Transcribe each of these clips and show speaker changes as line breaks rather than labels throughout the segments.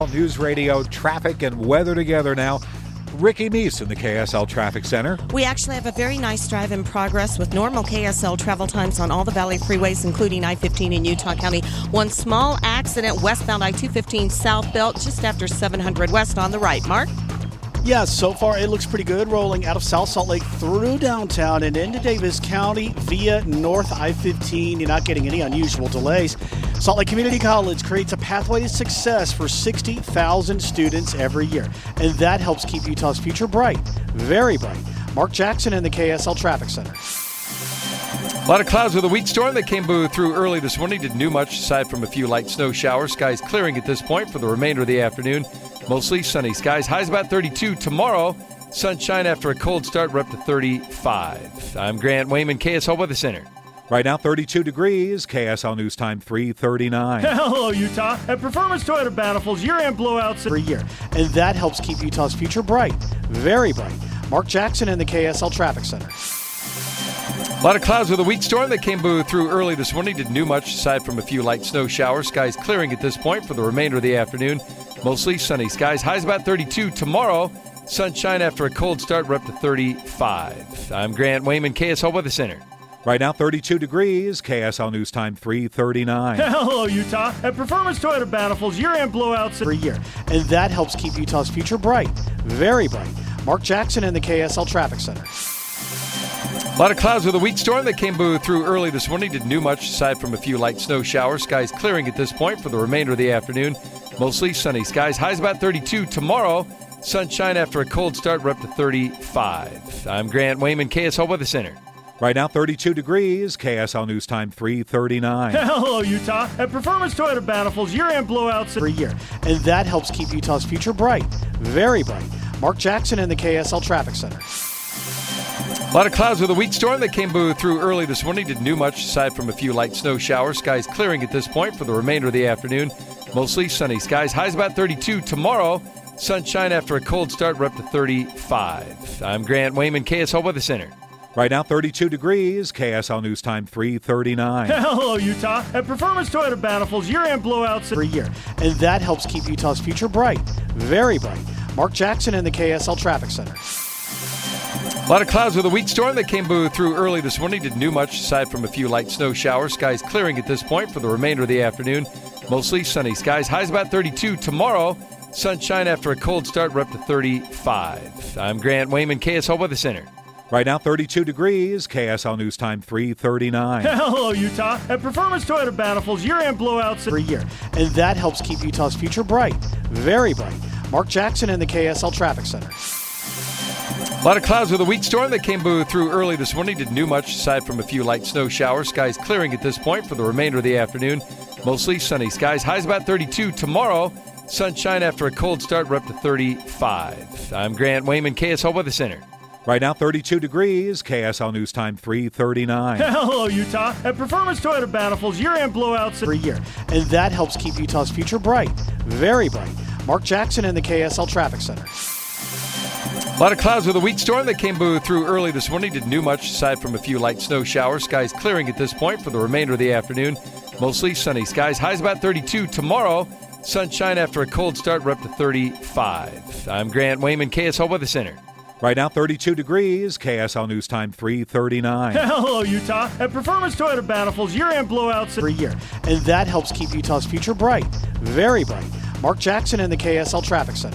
News Radio traffic and weather together now. Ricky Meese in the KSL Traffic Center.
We actually have a very nice drive in progress with normal KSL travel times on all the Valley freeways, including I-15 in Utah County. One small accident westbound I-215 southbound just after 700 west on the right. Mark?
Yeah, so far it looks pretty good, rolling out of South Salt Lake through downtown and into Davis County via North I-15. You're not getting any unusual delays. Salt Lake Community College creates a pathway to success for 60,000 students every year, and that helps keep Utah's future bright, very bright. Mark Jackson in the KSL Traffic Center.
A lot of clouds with a weak storm that came through early this morning. Didn't do much aside from a few light snow showers. Skies clearing at this point for the remainder of the afternoon. Mostly sunny skies. Highs about 32 tomorrow. Sunshine after a cold start. We're up to 35. I'm Grant Wayman, KSL Weather Center.
Right now, 32 degrees. KSL News Time, 3:39.
Hello, Utah. At Performance Toyota Bountiful's year-end blowouts
every year, and that helps keep Utah's future bright, very bright. Mark Jackson in the KSL Traffic Center.
A lot of clouds with a weak storm that came through early this morning. Didn't do much aside from a few light snow showers. Skies clearing at this point for the remainder of the afternoon. Mostly sunny skies. Highs about 32 tomorrow. Sunshine after a cold start. We're up to 35. I'm Grant Wayman, KSL Weather Center.
Right now, 32 degrees. KSL News Time, 3:39.
Hello, Utah. At Performance Toyota Bountiful's year-end blowouts
every year, and that helps keep Utah's future bright, very bright. Mark Jackson in the KSL Traffic Center.
A lot of clouds with a weak storm that came through early this morning. Didn't do much aside from a few light snow showers. Skies clearing at this point for the remainder of the afternoon. Mostly sunny skies. Highs about 32 tomorrow. Sunshine after a cold start. We're up to 35. I'm Grant Wayman, KSL Weather Center.
Right now, 32 degrees. KSL News Time, 3:39.
Hello, Utah. At Performance Toyota Bountiful's year-end blowouts
every year, and that helps keep Utah's future bright, very bright. Mark Jackson in the KSL Traffic Center.
A lot of clouds with a weak storm that came through early this morning. Didn't do much aside from a few light snow showers. Skies clearing at this point for the remainder of the afternoon. Mostly sunny skies. Highs about 32 tomorrow. Sunshine after a cold start. We're up to 35. I'm Grant Wayman, KSL Weather Center.
Right now, 32 degrees. KSL News Time, 3:39.
Hello, Utah. At Performance Toyota Bountiful's year-end blowouts
every year, and that helps keep Utah's future bright, very bright. Mark Jackson in the KSL Traffic Center.
A lot of clouds with a weak storm that came through early this morning. Didn't do much aside from a few light snow showers. Skies clearing at this point for the remainder of the afternoon. Mostly sunny skies. Highs about 32 tomorrow. Sunshine after a cold start. We're up to 35. I'm Grant Wayman, KSL Weather Center.
Right now, 32 degrees. KSL News Time, 3:39.
Hello, Utah. At Performance Toyota Bountiful's year-end blowouts
every year, and that helps keep Utah's future bright, very bright. Mark Jackson in the KSL Traffic Center.
A lot of clouds with a weak storm that came through early this morning. Didn't do much aside from a few light snow showers. Skies clearing at this point for the remainder of the afternoon. Mostly sunny skies. Highs about 32 tomorrow. Sunshine after a cold start. We're up to 35. I'm Grant Wayman, KSL Weather Center.
Right now, 32 degrees. KSL News Time, 3:39.
Hello, Utah. At Performance Toyota Bountiful's year-end blowouts
every year, and that helps keep Utah's future bright, very bright. Mark Jackson in the KSL Traffic Center.
A lot of clouds with a weak storm that came through early this morning. Didn't do much aside from a few light snow showers. Skies clearing at this point for the remainder of the afternoon. Mostly sunny skies. Highs about 32 tomorrow. Sunshine after a cold start. We're up to 35. I'm Grant Wayman, KSL Weather Center.
Right now, 32 degrees. KSL News Time, 3:39.
Hello, Utah. At Performance Toyota Bountiful's year-end blowouts
every year, and that helps keep Utah's future bright, very bright. Mark Jackson in the KSL Traffic Center.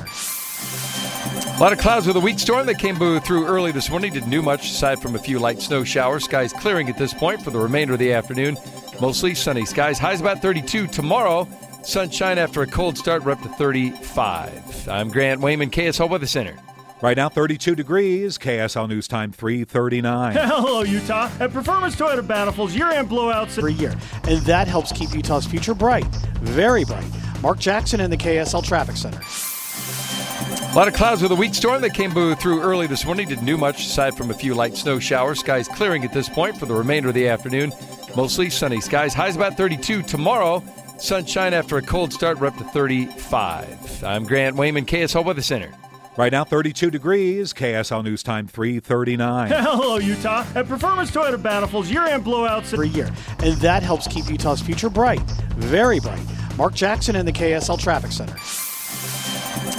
A lot of clouds with a weak storm that came through early this morning. Didn't do much aside from a few light snow showers. Skies clearing at this point for the remainder of the afternoon. Mostly sunny skies. Highs about 32 tomorrow. Sunshine after a cold start. We're up to 35. I'm Grant Wayman, KSL Weather Center.
Right now, 32 degrees. KSL News Time, 3:39.
Hello, Utah. At Performance Toyota Bountiful's year-end blowouts
every year, and that helps keep Utah's future bright, very bright. Mark Jackson in the KSL Traffic Center.
A lot of clouds with a weak storm that came through early this morning. Didn't do much aside from a few light snow showers. Skies clearing at this point for the remainder of the afternoon. Mostly sunny skies. Highs about 32 tomorrow. Sunshine after a cold start. We're up to 35. I'm Grant Wayman, KSL Weather Center.
Right now, 32 degrees. KSL News Time, 3:39.
Hello, Utah. At Performance Toyota Bountiful's year-end blowouts
every year, and that helps keep Utah's future bright, very bright. Mark Jackson in the KSL Traffic Center.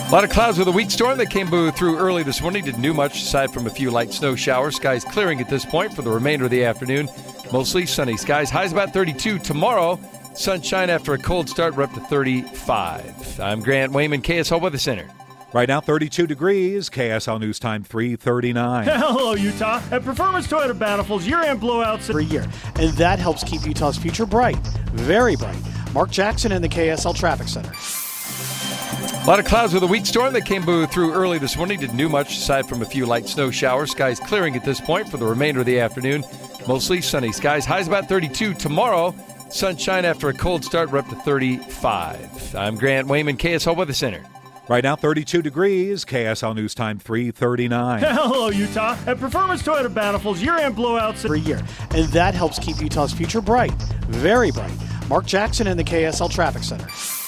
A lot of clouds with a weak storm that came through early this morning. Didn't do much aside from a few light snow showers. Skies clearing at this point for the remainder of the afternoon. Mostly sunny skies. Highs about 32 tomorrow. Sunshine after a cold start. We're up to 35. I'm Grant Wayman, KSL Weather Center.
Right now, 32 degrees. KSL News Time, 3:39.
Hello, Utah. At Performance Toyota Bountiful's year-end blowouts
every year, and that helps keep Utah's future bright, very bright. Mark Jackson in the KSL Traffic Center.
A lot of clouds with a weak storm that came through early this morning. Didn't do much aside from a few light snow showers. Skies clearing at this point for the remainder of the afternoon. Mostly sunny skies. Highs about 32 tomorrow. Sunshine after a cold start. We're up to 35. I'm Grant Wayman, KSL Weather Center.
Right now, 32 degrees. KSL News Time, 3:39.
Hello, Utah. At Performance Toyota Bountiful's year-end blowouts
every year, and that helps keep Utah's future bright, very bright. Mark Jackson in the KSL Traffic Center.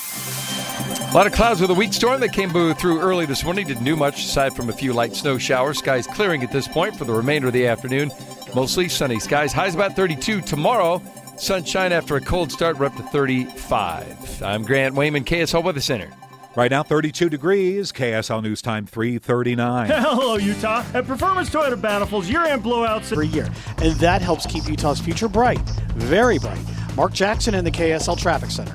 A lot of clouds with a weak storm that came through early this morning. Didn't do much aside from a few light snow showers. Skies clearing at this point for the remainder of the afternoon. Mostly sunny skies. Highs about 32 tomorrow. Sunshine after a cold start. We're up to 35. I'm Grant Wayman, KSL Weather Center.
Right now, 32 degrees. KSL News Time, 3:39.
Hello, Utah. At Performance Toyota Bountiful's year-end blowouts
every year, and that helps keep Utah's future bright, very bright. Mark Jackson in the KSL Traffic Center.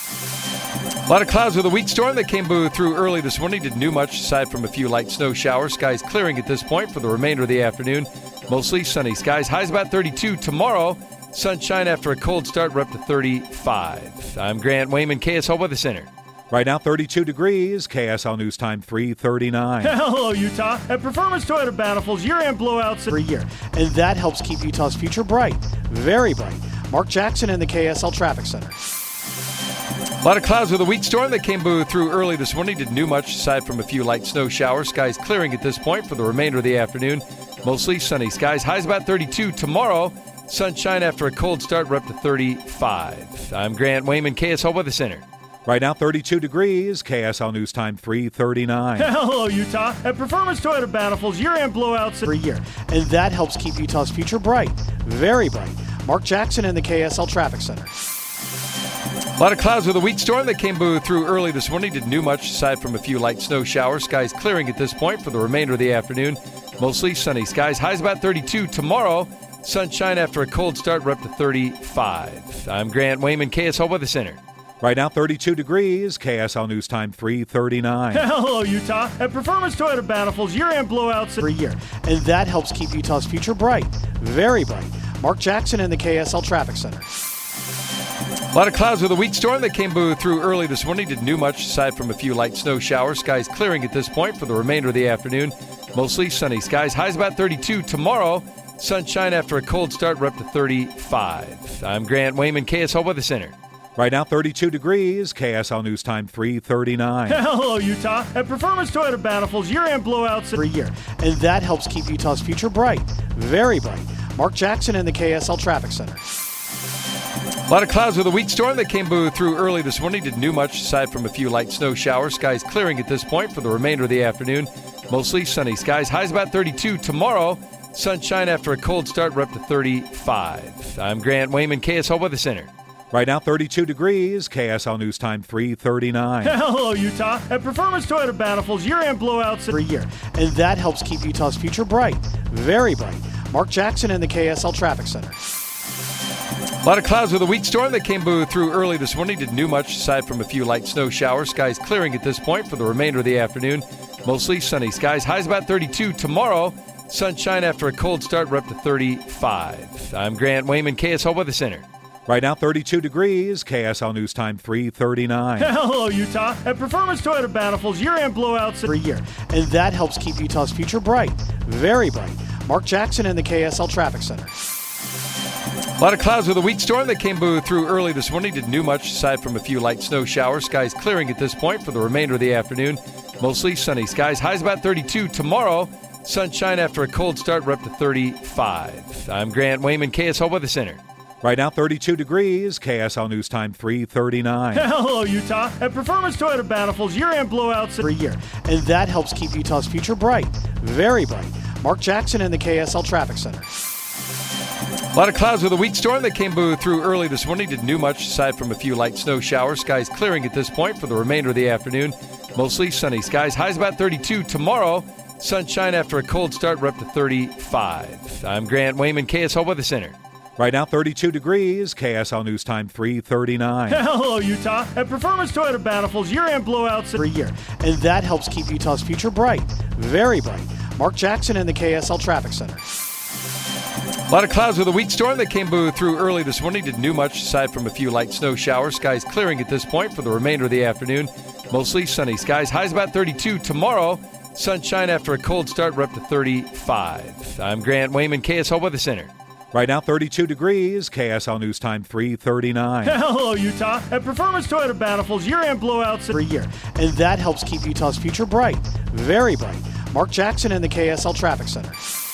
A lot of clouds with a weak storm that came through early this morning. Didn't do much aside from a few light snow showers. Skies clearing at this point for the remainder of the afternoon. Mostly sunny skies. Highs about 32 tomorrow. Sunshine after a cold start. We're up to 35. I'm Grant Wayman, KSL Weather Center.
Right now, 32 degrees. KSL News Time, 3:39.
Hello, Utah. At Performance Toyota Bountiful's year-end blowouts
every year, and that helps keep Utah's future bright, very bright. Mark Jackson in the KSL Traffic Center.
A lot of clouds with a weak storm that came through early this morning. Didn't do much aside from a few light snow showers. Skies clearing at this point for the remainder of the afternoon. Mostly sunny skies. Highs about 32 tomorrow. Sunshine after a cold start. We're up to 35. I'm Grant Wayman, KSL Weather Center.
Right now, 32 degrees. KSL News Time, 3:39.
Hello, Utah. At Performance Toyota Bountiful's year-end blowouts
every year, and that helps keep Utah's future bright, very bright. Mark Jackson in the KSL Traffic Center.
A lot of clouds with a weak storm that came through early this morning. Didn't do much aside from a few light snow showers. Skies clearing at this point for the remainder of the afternoon. Mostly sunny skies. Highs about 32 tomorrow. Sunshine after a cold start. We're up to 35. I'm Grant Wayman, KSL Weather Center.
Right now, 32 degrees. KSL News Time, 3:39.
Hello, Utah. At Performance Toyota Bountiful's year-end blowouts
every year, and that helps keep Utah's future bright, very bright. Mark Jackson in the KSL Traffic Center.
A lot of clouds with a weak storm that came through early this morning. Didn't do much aside from a few light snow showers. Skies clearing at this point for the remainder of the afternoon. Mostly sunny skies. Highs about 32 tomorrow. Sunshine after a cold start. We're up to 35. I'm Grant Wayman, KSL Weather Center.
Right now, 32 degrees. KSL News Time, 3:39.
Hello, Utah. At Performance Toyota Bountiful's year-end blowouts
every year, and that helps keep Utah's future bright, very bright. Mark Jackson in the KSL Traffic Center.
A lot of clouds with a weak storm that came through early this morning. Didn't do much aside from a few light snow showers. Skies clearing at this point for the remainder of the afternoon. Mostly sunny skies. Highs about 32 tomorrow. Sunshine after a cold start. We're up to 35. I'm Grant Wayman, KSL Weather Center.
Right now, 32 degrees. KSL News Time, 3:39.
Hello, Utah. At Performance Toyota Bountiful's year-end blowouts
every year, and that helps keep Utah's future bright, very bright. Mark Jackson in the KSL Traffic Center.
A lot of clouds with a weak storm that came through early this morning. Didn't do much aside from a few light snow showers. Skies clearing at this point for the remainder of the afternoon. Mostly sunny skies. Highs about 32 tomorrow. Sunshine after a cold start. We're up to 35. I'm Grant Wayman, KSL Weather Center.
Right now, 32 degrees. KSL News Time, 3:39.
Hello, Utah. At Performance Toyota Bountiful's year-end blowouts
every year, and that helps keep Utah's future bright, very bright. Mark Jackson in the KSL Traffic Center.
A lot of clouds with a weak storm that came through early this morning. Didn't do much aside from a few light snow showers. Skies clearing at this point for the remainder of the afternoon. Mostly sunny skies. Highs about 32 tomorrow. Sunshine after a cold start. We're up to 35. I'm Grant Wayman, KSL Weather Center.
Right now, 32 degrees. KSL News Time, 3:39.
Hello, Utah. At Performance Toyota Bountiful's year-end blowouts
every year, and that helps keep Utah's future bright, very bright. Mark Jackson in the KSL Traffic Center.
A lot of clouds with a weak storm that came through early this morning. Didn't do much aside from a few light snow showers. Skies clearing at this point for the remainder of the afternoon. Mostly sunny skies. Highs about 32 tomorrow. Sunshine after a cold start. We're up to 35. I'm Grant Wayman, KSL Weather Center.
Right now, 32 degrees. KSL News Time 3:39.
Hello, Utah. At Performance Toyota Bountiful's year-end blowouts
per year, and that helps keep Utah's future bright, very bright. Mark Jackson in the KSL Traffic Center.
A lot of clouds with a weak storm that came through early this morning. Didn't do much aside from a few light snow showers. Skies clearing at this point for the remainder of the afternoon. Mostly sunny skies. Highs about 32 tomorrow. Sunshine after a cold start. We're up to 35. I'm Grant Wayman, KSL Weather Center.
Right now, 32 degrees. KSL News Time 3:39.
Hello, Utah. At Performance Toyota Bountiful's year-end blowouts
per year, and that helps keep Utah's future bright, very bright. Mark Jackson in the KSL Traffic Center.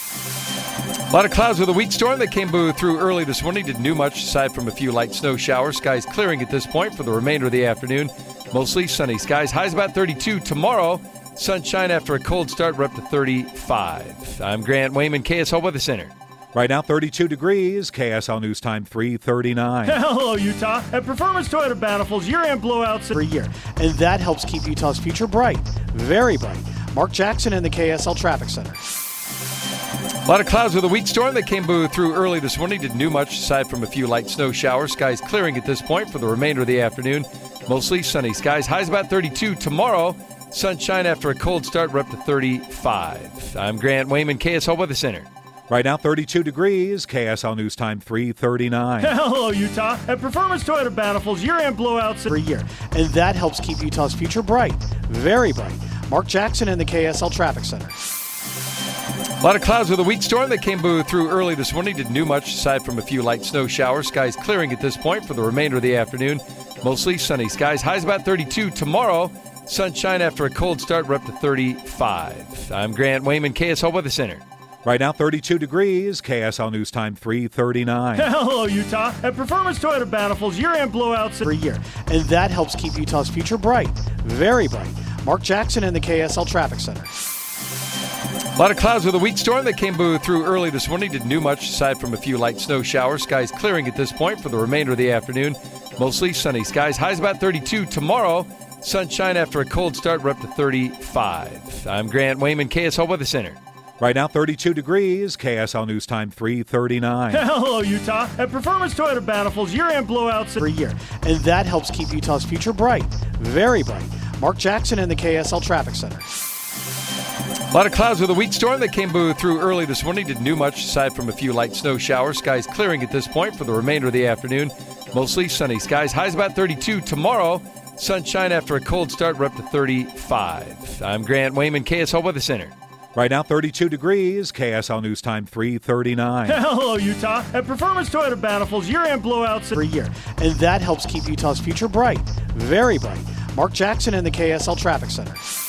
A lot of clouds with a weak storm that came through early this morning. Didn't do much aside from a few light snow showers. Skies clearing at this point for the remainder of the afternoon. Mostly sunny skies. Highs about 32 tomorrow. Sunshine after a cold start. We're up to 35. I'm Grant Wayman, KSL Weather Center.
Right now, 32 degrees. KSL News Time 3:39.
Hello, Utah. At Performance Toyota Bountiful's year-end blowouts
per year, and that helps keep Utah's future bright, very bright. Mark Jackson in the KSL Traffic Center.
A lot of clouds with a weak storm that came through early this morning. Didn't do much aside from a few light snow showers. Skies clearing at this point for the remainder of the afternoon. Mostly sunny skies. Highs about 32 tomorrow. Sunshine after a cold start. We're up to 35. I'm Grant Wayman, KSL Weather Center.
Right now, 32 degrees. KSL News Time 3:39.
Hello, Utah. At Performance Toyota Bountiful's year-end blowouts
per year, and that helps keep Utah's future bright, very bright. Mark Jackson in the KSL Traffic Center.
A lot of clouds with a weak storm that came through early this morning. Didn't do much aside from a few light snow showers. Skies clearing at this point for the remainder of the afternoon. Mostly sunny skies. Highs about 32 tomorrow. Sunshine after a cold start. We're up to 35. I'm Grant Wayman, KSL Weather Center.
Right now, 32 degrees. KSL News Time 3:39.
Hello, Utah. At Performance Toyota Bountiful's year-end blowouts
per year, and that helps keep Utah's future bright, very bright. Mark Jackson in the KSL Traffic Center.
A lot of clouds with a weak storm that came through early this morning. Didn't do much aside from a few light snow showers. Skies clearing at this point for the remainder of the afternoon. Mostly sunny skies. Highs about 32 tomorrow. Sunshine after a cold start. We're up to 35. I'm Grant Wayman, KSL Weather Center.
Right now, 32 degrees. KSL News Time 3:39.
Hello, Utah. At Performance Toyota Bountiful's year-end blowouts
per year, and that helps keep Utah's future bright, very bright. Mark Jackson in the KSL Traffic Center.
A lot of clouds with a weak storm that came through early this morning. Didn't do much aside from a few light snow showers. Skies clearing at this point for the remainder of the afternoon. Mostly sunny skies. Highs about 32 tomorrow. Sunshine after a cold start. We're up to 35. I'm Grant Wayman, KSL Weather Center.
Right now, 32 degrees. KSL News Time 3:39.
Hello, Utah. At Performance Toyota Bountiful's year-end blowouts
per year, and that helps keep Utah's future bright, very bright. Mark Jackson in the KSL Traffic Center.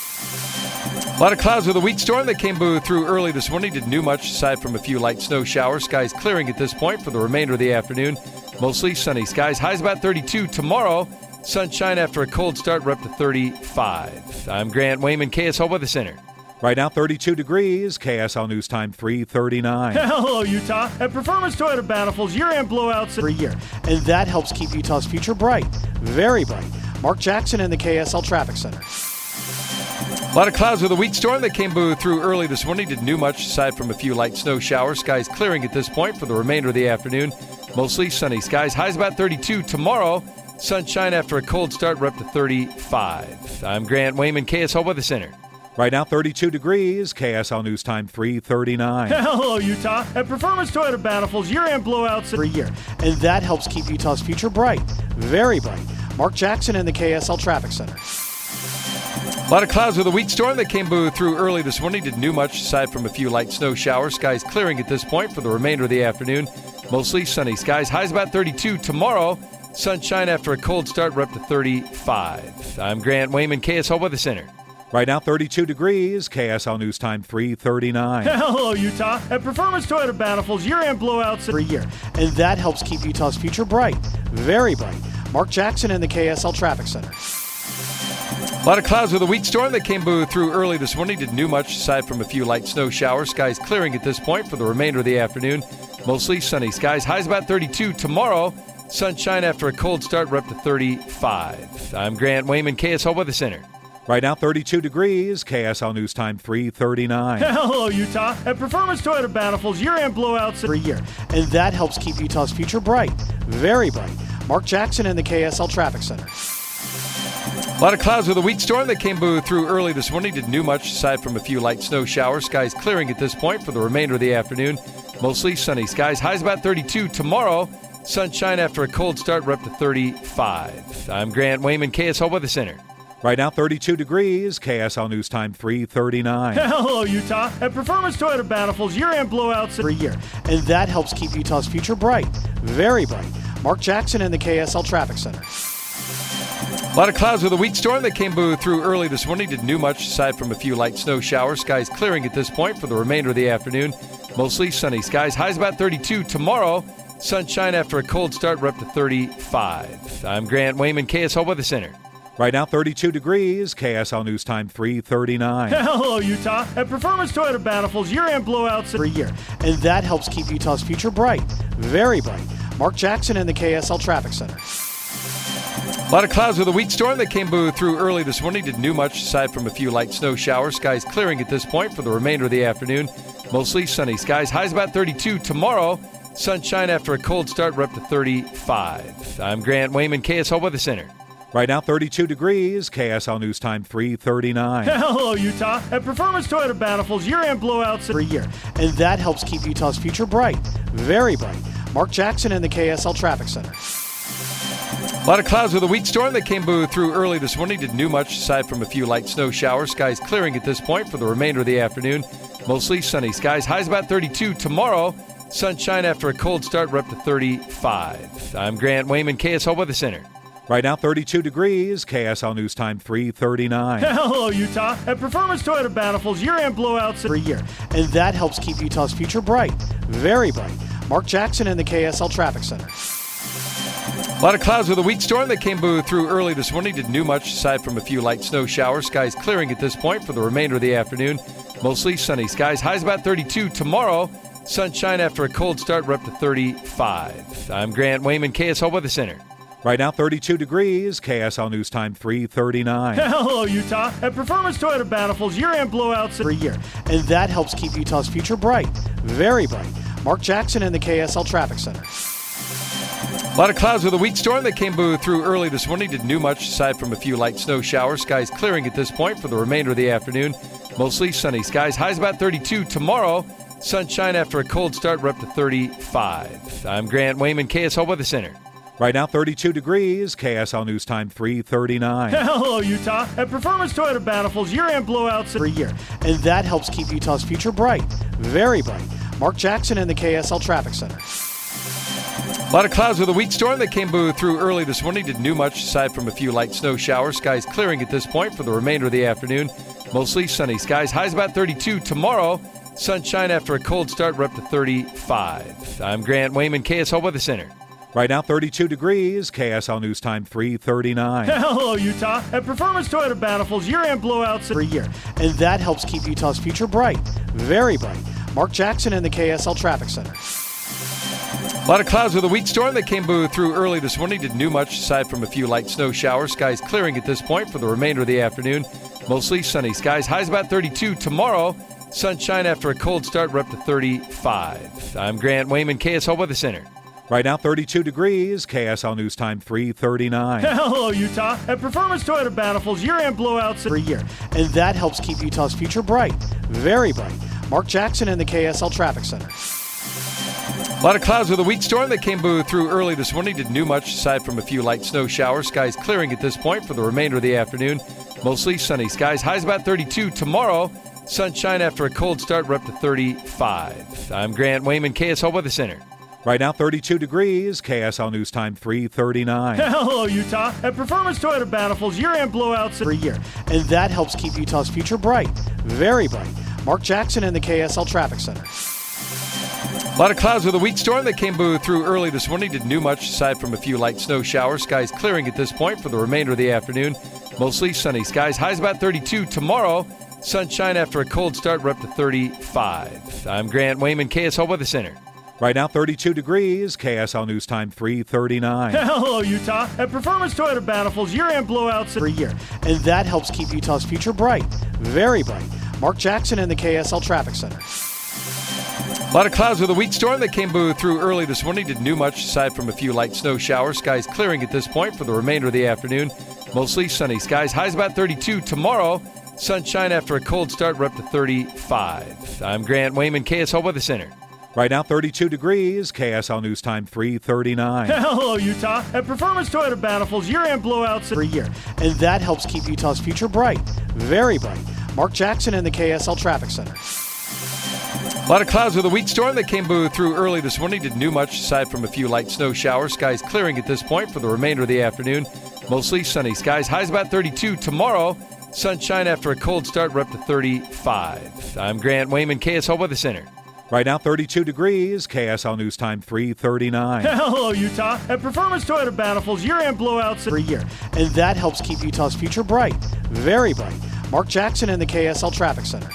A lot of clouds with a weak storm that came through early this morning. Didn't do much aside from a few light snow showers. Skies clearing at this point for the remainder of the afternoon. Mostly sunny skies. Highs about 32 tomorrow. Sunshine after a cold start. We're up to 35. I'm Grant Wayman, KSL Weather Center.
Right now, 32 degrees. KSL News Time 3:39.
Hello, Utah. At Performance Toyota Bountiful's year-end blowouts
per year, and that helps keep Utah's future bright, very bright. Mark Jackson in the KSL Traffic Center.
A lot of clouds with a weak storm that came through early this morning. Didn't do much aside from a few light snow showers. Skies clearing at this point for the remainder of the afternoon. Mostly sunny skies. Highs about 32 tomorrow. Sunshine after a cold start. We're up to 35. I'm Grant Wayman, KSL Weather Center.
Right now, 32 degrees. KSL News Time 3:39.
Hello, Utah. At Performance Toyota Bountiful's year-end blowouts
per year, and that helps keep Utah's future bright, very bright. Mark Jackson in the KSL Traffic Center.
A lot of clouds with a weak storm that came through early this morning. Didn't do much aside from a few light snow showers. Skies clearing at this point for the remainder of the afternoon. Mostly sunny skies. Highs about 32 tomorrow. Sunshine after a cold start. We're up to 35. I'm Grant Wayman, KSL Weather Center.
Right now, 32 degrees. KSL News Time 3:39.
Hello, Utah. At Performance Toyota Bountiful's year-end blowouts
per year, and that helps keep Utah's future bright, very bright. Mark Jackson in the KSL Traffic Center.
A lot of clouds with a weak storm that came through early this morning. Didn't do much aside from a few light snow showers. Skies clearing at this point for the remainder of the afternoon. Mostly sunny skies. Highs about 32 tomorrow. Sunshine after a cold start. We're up to 35. I'm Grant Wayman, KSL Weather Center.
Right now, 32 degrees. KSL News Time 3:39.
Hello, Utah. At Performance Toyota Bountiful's year-end blowouts
every year, and that helps keep Utah's future bright, very bright. Mark Jackson in the KSL Traffic Center.
A lot of clouds with a weak storm that came through early this morning. Didn't do much aside from a few light snow showers. Skies clearing at this point for the remainder of the afternoon. Mostly sunny skies. Highs about 32 tomorrow. Sunshine after a cold start. We're up to 35. I'm Grant Wayman, KSL Weather Center.
Right now, 32 degrees. KSL News Time 3:39.
Hello, Utah. At Performance Toyota Bountiful's year-end blowouts
every year, and that helps keep Utah's future bright, very bright. Mark Jackson in the KSL Traffic Center.
A lot of clouds with a weak storm that came through early this morning. Didn't do much aside from a few light snow showers. Skies clearing at this point for the remainder of the afternoon. Mostly sunny skies. Highs about 32 tomorrow. Sunshine after a cold start. We're up to 35. I'm Grant Wayman, KSL Weather Center.
Right now, 32 degrees. KSL News Time 3:39.
Hello, Utah. At Performance Toyota Bountiful's year-end blowouts
every year, and that helps keep Utah's future bright, very bright. Mark Jackson in the KSL Traffic Center.
A lot of clouds with a weak storm that came through early this morning. Didn't do much aside from a few light snow showers. Skies clearing at this point for the remainder of the afternoon. Mostly sunny skies. Highs about 32 tomorrow. Sunshine after a cold start. We're up to 35. I'm Grant Wayman, KSL Weather Center.
Right now, 32 degrees. KSL News Time 3:39.
Hello, Utah. At Performance Toyota Bountiful's year-end blowouts
every year, and that helps keep Utah's future bright, very bright. Mark Jackson in the KSL Traffic Center.
A lot of clouds with a weak storm that came through early this morning. Didn't do much aside from a few light snow showers. Skies clearing at this point for the remainder of the afternoon. Mostly sunny skies. Highs about 32 tomorrow. Sunshine after a cold start. We're up to 35. I'm Grant Wayman, KSL Weather Center.
Right now, 32 degrees. KSL News Time 3:39.
Hello, Utah. At Performance Toyota Bountiful's year-end blowouts
every year, and that helps keep Utah's future bright, very bright. Mark Jackson in the KSL Traffic Center.
A lot of clouds with a weak storm that came through early this morning. Didn't do much aside from a few light snow showers. Skies clearing at this point for the remainder of the afternoon. Mostly sunny skies. Highs about 32 tomorrow. Sunshine after a cold start. We're up to 35. I'm Grant Wayman, KSL Weather Center.
Right now, 32 degrees. KSL News Time 3:39.
Hello, Utah. At Performance Toyota Bountiful's year-end blowouts
every year, and that helps keep Utah's future bright, very bright. Mark Jackson in the KSL Traffic Center.
A lot of clouds with a weak storm that came through early this morning. Didn't do much aside from a few light snow showers. Skies clearing at this point for the remainder of the afternoon. Mostly sunny skies. Highs about 32 tomorrow. Sunshine after a cold start. We're up to 35. I'm Grant Wayman, KSL Weather Center.
Right now, 32 degrees. KSL News Time 3:39.
Hello, Utah. At Performance Toyota Bountiful's year-end blowouts
every year, and that helps keep Utah's future bright, very bright. Mark Jackson in the KSL Traffic Center.
A lot of clouds with a weak storm that came through early this morning. Didn't do much aside from a few light snow showers. Skies clearing at this point for the remainder of the afternoon. Mostly sunny skies. Highs about 32 tomorrow. Sunshine after a cold start. We're up to 35. I'm Grant Wayman, KSL Weather Center.
Right now, 32 degrees. KSL News Time 3:39.
Hello, Utah. At Performance Toyota Bountiful's year-end blowouts
every year, and that helps keep Utah's future bright, very bright. Mark Jackson in the KSL Traffic Center.
A lot of clouds with a weak storm that came through early this morning. Didn't do much aside from a few light snow showers. Skies clearing at this point for the remainder of the afternoon. Mostly sunny skies. Highs about 32 tomorrow. Sunshine after a cold start. We're up to 35. I'm Grant Wayman, KSL Weather Center.
Right now, 32 degrees. KSL News Time 3:39.
Hello, Utah. At Performance Toyota Bountiful's year-end blowouts
every year, and that helps keep Utah's future bright, very bright. Mark Jackson in the KSL Traffic Center.
A lot of clouds with a weak storm that came through early this morning. Didn't do much aside from a few light snow showers. Skies clearing at this point for the remainder of the afternoon. Mostly sunny skies. Highs about 32 tomorrow. Sunshine after a cold start. We're up to 35. I'm Grant Wayman, KSL Weather Center.
Right now, 32 degrees. KSL News Time 3:39.
Hello, Utah. At Performance Toyota Bountiful's year-end blowouts
every year, and that helps keep Utah's future bright, very bright. Mark Jackson in the KSL Traffic Center.
A lot of clouds with a weak storm that came through early this morning. Didn't do much aside from a few light snow showers. Skies clearing at this point for the remainder of the afternoon. Mostly sunny skies. Highs about 32 tomorrow. Sunshine after a cold start. We're up to 35. I'm Grant Wayman, KSL Weather Center.
Right now, 32 degrees. KSL News Time 3:39.
Hello, Utah. At Performance Toyota Bountiful's year-end blowouts
every year, and that helps keep Utah's future bright, very bright. Mark Jackson in the KSL Traffic Center.
A lot of clouds with a weak storm that came through early this morning. Didn't do much aside from a few light snow showers. Skies clearing at this point for the remainder of the afternoon. Mostly sunny skies. Highs about 32 tomorrow. Sunshine after a cold start. We're up to 35. I'm Grant Wayman, KSL Weather Center.
Right now, 32 degrees. KSL News Time 3:39.
Hello, Utah. At Performance Toyota Bountiful's year-end blowouts
every year, and that helps keep Utah's future bright, very bright. Mark Jackson in the KSL Traffic Center.
A lot of clouds with a weak storm that came through early this morning. Didn't do much aside from a few light snow showers. Skies clearing at this point for the remainder of the afternoon. Mostly sunny skies. Highs about 32 tomorrow. Sunshine after a cold start. We're up to 35. I'm Grant Wayman, KSL Weather Center.
Right now, 32 degrees. KSL News Time 3:39.
Hello, Utah. At Performance Toyota Bountiful's year-end blowouts
every year, and that helps keep Utah's future bright, very bright. Mark Jackson in the KSL Traffic Center.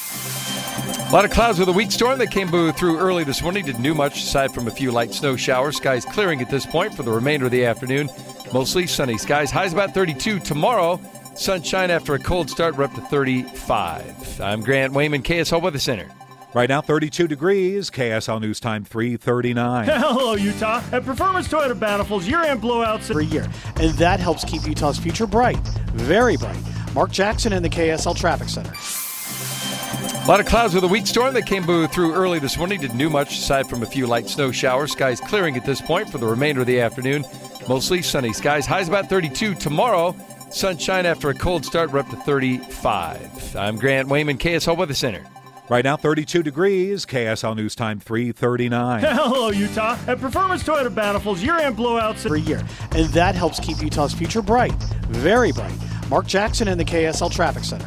A lot of clouds with a weak storm that came through early this morning. Didn't do much aside from a few light snow showers. Skies clearing at this point for the remainder of the afternoon. Mostly sunny skies. Highs about 32 tomorrow. Sunshine after a cold start. We're up to 35. I'm Grant Wayman, KSL Weather Center.
Right now, 32 degrees. KSL News Time 3:39.
Hello, Utah. At Performance Toyota Bountiful's year-end blowouts
every year, and that helps keep Utah's future bright, very bright. Mark Jackson in the KSL Traffic Center.
A lot of clouds with a weak storm that came through early this morning. Didn't do much aside from a few light snow showers. Skies clearing at this point for the remainder of the afternoon. Mostly sunny skies. Highs about 32 tomorrow. Sunshine after a cold start. We're up to 35. I'm Grant Wayman, KSL Weather Center.
Right now, 32 degrees. KSL News Time 3:39.
Hello, Utah. At Performance Toyota Bountiful's year-end blowouts
every year, and that helps keep Utah's future bright, very bright. Mark Jackson in the KSL Traffic Center.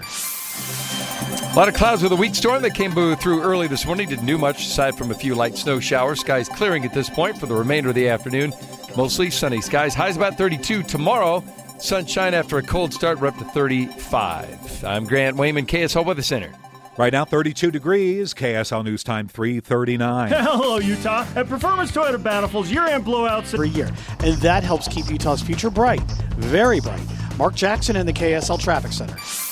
A lot of clouds with a weak storm that came through early this morning. Didn't do much aside from a few light snow showers. Skies clearing at this point for the remainder of the afternoon. Mostly sunny skies. Highs about 32 tomorrow. Sunshine after a cold start. We're up to 35. I'm Grant Wayman, KSL Weather Center.
Right now, 32 degrees. KSL News Time 3:39.
Hello, Utah. At Performance Toyota Bountiful's year-end blowouts
every year, and that helps keep Utah's future bright, very bright. Mark Jackson in the KSL Traffic Center.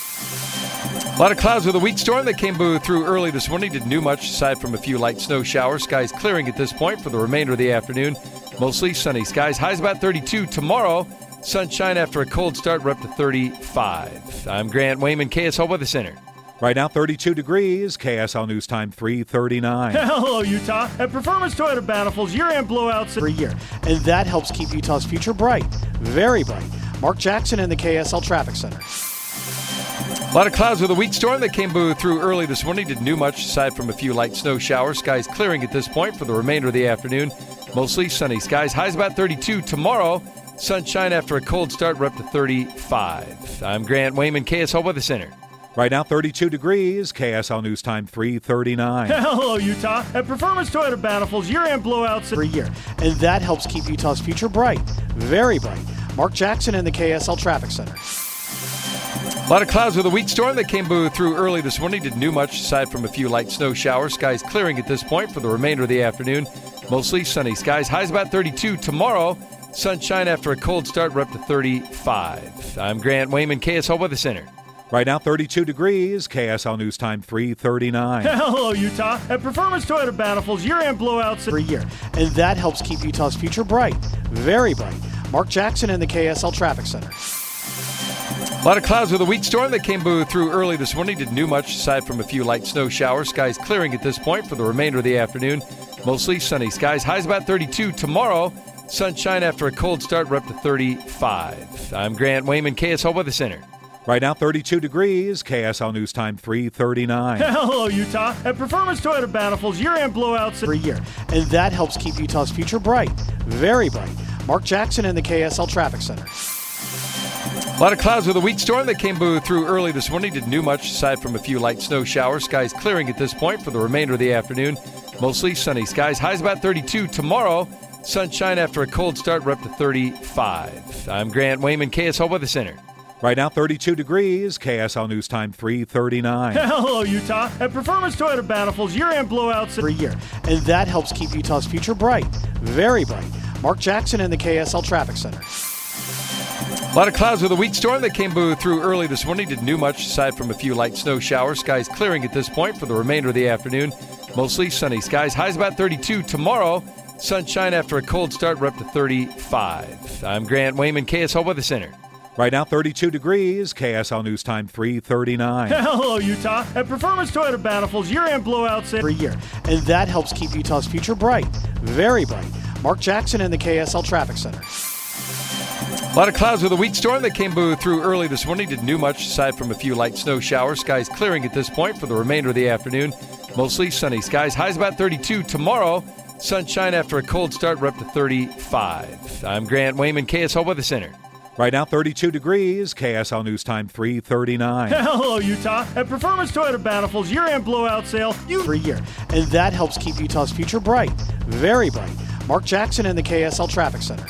A lot of clouds with a weak storm that came through early this morning. Didn't do much aside from a few light snow showers. Skies clearing at this point for the remainder of the afternoon. Mostly sunny skies. Highs about 32 tomorrow. Sunshine after a cold start. We're up to 35. I'm Grant Wayman, KSL Weather Center.
Right now, 32 degrees. KSL News Time 3:39.
Hello, Utah. At Performance Toyota Bountiful's year-end blowouts
every year, and that helps keep Utah's future bright, very bright. Mark Jackson in the KSL Traffic Center.
A lot of clouds with a weak storm that came through early this morning. Didn't do much aside from a few light snow showers. Skies clearing at this point for the remainder of the afternoon. Mostly sunny skies. Highs about 32 tomorrow. Sunshine after a cold start. We're up to 35. I'm Grant Wayman, KSL Weather Center.
Right now, 32 degrees. KSL News Time 3:39.
Hello, Utah. At Performance Toyota Bountiful's year-end blowouts
every year, and that helps keep Utah's future bright, very bright. Mark Jackson in the KSL Traffic Center.
A lot of clouds with a weak storm that came through early this morning. Didn't do much aside from a few light snow showers. Skies clearing at this point for the remainder of the afternoon. Mostly sunny skies. Highs about 32 tomorrow. Sunshine after a cold start. We're up to 35. I'm Grant Wayman, KSL Weather Center.
Right now, 32 degrees. KSL News Time 3:39.
Hello, Utah. At Performance Toyota Bountiful's year-end blowouts
every year, and that helps keep Utah's future bright, very bright. Mark Jackson in the KSL Traffic Center.
A lot of clouds with a weak storm that came through early this morning. Didn't do much aside from a few light snow showers. Skies clearing at this point for the remainder of the afternoon. Mostly sunny skies. Highs about 32 tomorrow. Sunshine after a cold start. We're up to 35. I'm Grant Wayman, KSL Weather Center.
Right now, 32 degrees. KSL News Time 3:39.
Hello, Utah. At Performance Toyota Bountiful's year-end blowouts
every year, and that helps keep Utah's future bright, very bright. Mark Jackson in the KSL Traffic Center.
A lot of clouds with a weak storm that came through early this morning. Didn't do much aside from a few light snow showers. Skies clearing at this point for the remainder of the afternoon. Mostly sunny skies. Highs about 32 tomorrow. Sunshine after a cold start. We're up to 35. I'm Grant Wayman, KSL Weather Center.
Right now, 32 degrees. KSL News Time 3:39.
Hello, Utah. At Performance Toyota Bountiful's year-end blowouts
every year, and that helps keep Utah's future bright, very bright. Mark Jackson in the KSL Traffic Center.
A lot of clouds with a weak storm that came through early this morning. Didn't do much aside from a few light snow showers. Skies clearing at this point for the remainder of the afternoon. Mostly sunny skies. Highs about 32 tomorrow. Sunshine after a cold start. We're up to 35. I'm Grant Wayman, KSL Weather Center.
Right now, 32 degrees. KSL News Time 3:39.
Hello, Utah. At Performance Toyota Bountiful's year-end blowouts
every year, and that helps keep Utah's future bright, very bright. Mark Jackson in the KSL Traffic Center.
A lot of clouds with a weak storm that came through early this morning. Didn't do much aside from a few light snow showers. Skies clearing at this point for the remainder of the afternoon. Mostly sunny skies. Highs about 32 tomorrow. Sunshine after a cold start. We're up to 35. I'm Grant Wayman, KSL Weather Center.
Right now, 32 degrees. KSL News Time 3:39.
Hello, Utah. At Performance Toyota Bountiful's year-end blowout sale
every year, and that helps keep Utah's future bright, very bright. Mark Jackson in the KSL Traffic Center.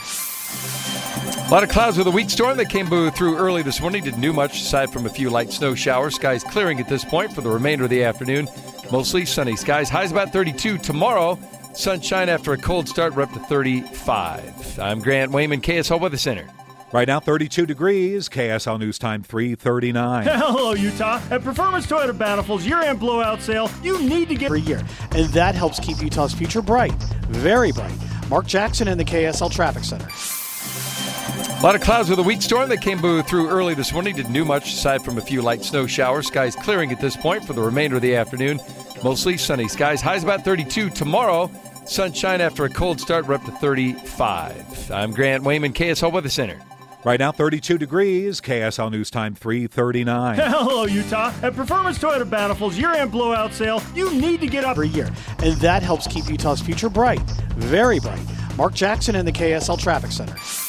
A lot of clouds with a weak storm that came through early this morning. Didn't do much aside from a few light snow showers. Skies clearing at this point for the remainder of the afternoon. Mostly sunny skies. Highs about 32 tomorrow. Sunshine after a cold start. We're up to 35. I'm Grant Wayman, KSL Weather Center.
Right now, 32 degrees. KSL News Time 3:39.
Hello, Utah. At Performance Toyota Bountiful's year-end blowout sale, you need to get
every year, and that helps keep Utah's future bright, very bright. Mark Jackson in the KSL Traffic Center.
A lot of clouds with a weak storm that came through early this morning. Didn't do much aside from a few light snow showers. Skies clearing at this point for the remainder of the afternoon. Mostly sunny skies. Highs about 32 tomorrow. Sunshine after a cold start. We're up to 35. I'm Grant Wayman, KSL Weather Center.
Right now, 32 degrees. KSL News Time 3:39.
Hello, Utah. At Performance Toyota Bountiful's year-end blowout sale, you need to get up
every year, and that helps keep Utah's future bright, very bright. Mark Jackson in the KSL Traffic Center.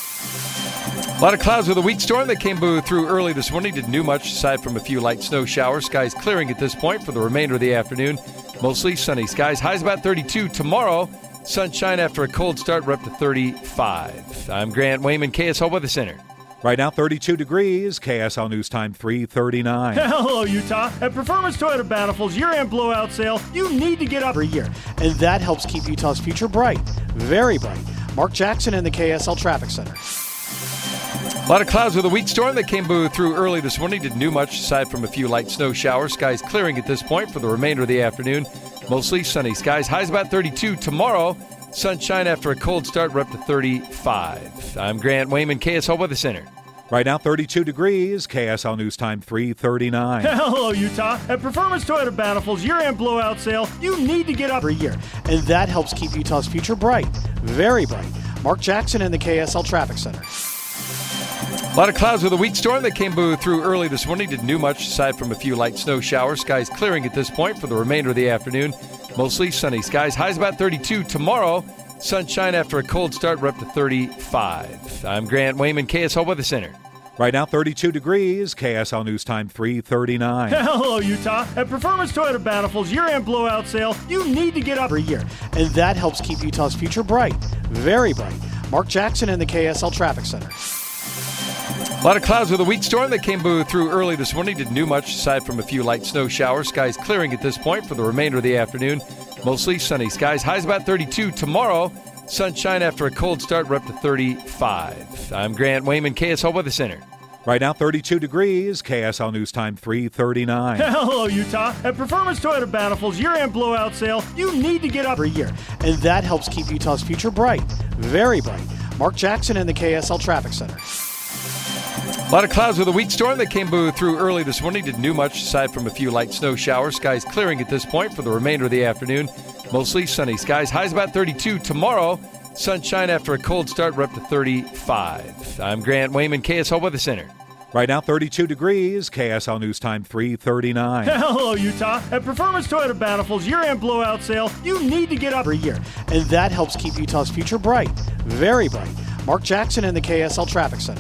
A lot of clouds with a weak storm that came through early this morning. Didn't do much aside from a few light snow showers. Skies clearing at this point for the remainder of the afternoon. Mostly sunny skies. Highs about 32 tomorrow. Sunshine after a cold start. We're up to 35. I'm Grant Wayman, KSL Weather Center.
Right now, 32 degrees. KSL News Time 3:39.
Hello, Utah. At Performance Toyota Bountiful's year-end blowout sale, you need to get up
every year, and that helps keep Utah's future bright, very bright. Mark Jackson in the KSL Traffic Center.
A lot of clouds with a weak storm that came through early this morning. Didn't do much aside from a few light snow showers. Skies clearing at this point for the remainder of the afternoon. Mostly sunny skies. Highs about 32 tomorrow. Sunshine after a cold start. We're up to 35. I'm Grant Wayman, KSL Weather Center.
Right now, 32 degrees. KSL News Time 3:39.
Hello, Utah. At Performance Toyota Bountiful's year-end blowout sale, you need to get up
every year, and that helps keep Utah's future bright, very bright. Mark Jackson in the KSL Traffic Center.
A lot of clouds with a weak storm that came through early this morning. Didn't do much aside from a few light snow showers. Skies clearing at this point for the remainder of the afternoon. Mostly sunny skies. Highs about 32 tomorrow. Sunshine after a cold start. We're up to 35. I'm Grant Wayman, KSL Weather Center.
Right now, 32 degrees. KSL News Time 3:39.
Hello, Utah. At Performance Toyota Bountiful's year-end blowout sale, you need to get up
every year, and that helps keep Utah's future bright, very bright. Mark Jackson in the KSL Traffic Center.
A lot of clouds with a weak storm that came through early this morning. Didn't do much aside from a few light snow showers. Skies clearing at this point for the remainder of the afternoon. Mostly sunny skies. Highs about 32 tomorrow. Sunshine after a cold start. We're up to 35. I'm Grant Wayman, KSL Weather Center.
Right now, 32 degrees. KSL News Time 3:39.
Hello, Utah. At Performance Toyota Bountiful's year-end blowout sale, you need to get up
every year, and that helps keep Utah's future bright, very bright. Mark Jackson in the KSL Traffic Center.
A lot of clouds with a weak storm that came through early this morning. Didn't do much aside from a few light snow showers. Skies clearing at this point for the remainder of the afternoon. Mostly sunny skies. Highs about 32 tomorrow. Sunshine after a cold start. We're up to 35. I'm Grant Wayman, KSL Weather Center.
Right now, 32 degrees. KSL News Time 3:39.
Hello, Utah. At Performance Toyota Bountiful's year-end blowout sale, you need to get up
every year, and that helps keep Utah's future bright, very bright. Mark Jackson in the KSL Traffic Center.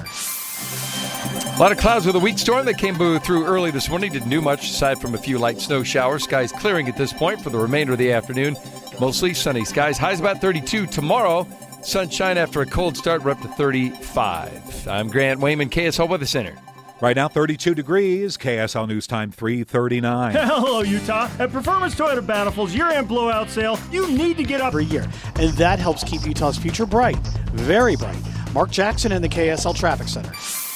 A lot of clouds with a weak storm that came through early this morning. Didn't do much aside from a few light snow showers. Skies clearing at this point for the remainder of the afternoon. Mostly sunny skies. Highs about 32 tomorrow. Sunshine after a cold start. We're up to 35. I'm Grant Wayman, KSL Weather Center.
Right now, 32 degrees. KSL News Time 3:39.
Hello, Utah. At Performance Toyota Bountiful's year-end blowout sale, you need to get up
every year, and that helps keep Utah's future bright, very bright. Mark Jackson in the KSL Traffic Center.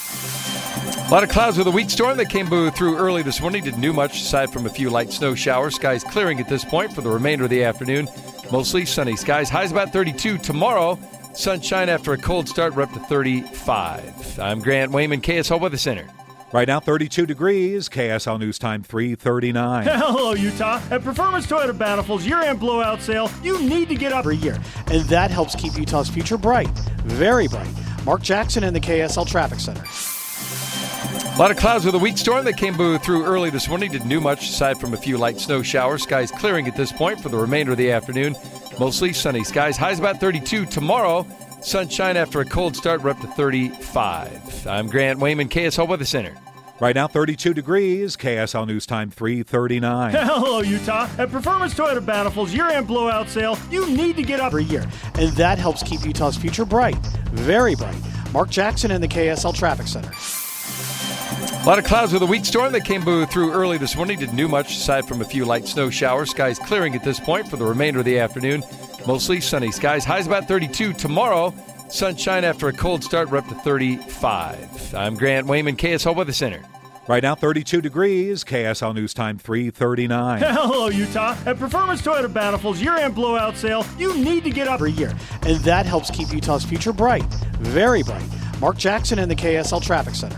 A lot of clouds with a weak storm that came through early this morning. Didn't do much aside from a few light snow showers. Skies clearing at this point for the remainder of the afternoon. Mostly sunny skies. Highs about 32 tomorrow. Sunshine after a cold start. We're up to 35. I'm Grant Wayman, KSL Weather Center.
Right now, 32 degrees. KSL News Time 3:39.
Hello, Utah. At Performance Toyota Bountiful's year-end blowout sale, you need to get up
every year, and that helps keep Utah's future bright, very bright. Mark Jackson in the KSL Traffic Center.
A lot of clouds with a weak storm that came through early this morning. Didn't do much aside from a few light snow showers. Skies clearing at this point for the remainder of the afternoon. Mostly sunny skies. Highs about 32 tomorrow. Sunshine after a cold start. We're up to 35. I'm Grant Wayman, KSL Weather Center.
Right now, 32 degrees. KSL News Time 3:39.
Hello, Utah. At Performance Toyota Bountiful's year-end blowout sale, you need to get up
every year, and that helps keep Utah's future bright, very bright. Mark Jackson in the KSL Traffic Center.
A lot of clouds with a weak storm that came through early this morning. Didn't do much aside from a few light snow showers. Skies clearing at this point for the remainder of the afternoon. Mostly sunny skies. Highs about 32 tomorrow. Sunshine after a cold start. We're up to 35. I'm Grant Wayman, KSL Weather Center.
Right now, 32 degrees. KSL News Time 3:39.
Hello, Utah. At Performance Toyota Bountiful's year-end blowout sale, you need to get up
every year, and that helps keep Utah's future bright, very bright. Mark Jackson in the KSL Traffic Center.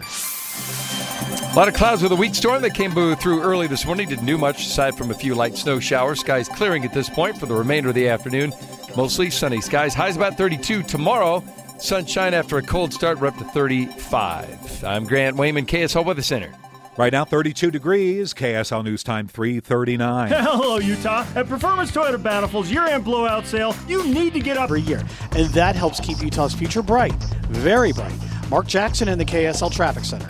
A lot of clouds with a weak storm that came through early this morning. Didn't do much aside from a few light snow showers. Skies clearing at this point for the remainder of the afternoon. Mostly sunny skies. Highs about 32 tomorrow. Sunshine after a cold start. We're up to 35. I'm Grant Wayman, KSL Weather Center.
Right now, 32 degrees. KSL News Time 3:39.
Hello, Utah. At Performance Toyota Bountiful's year-end blowout sale, you need to get up
every year, and that helps keep Utah's future bright, very bright. Mark Jackson in the KSL Traffic Center.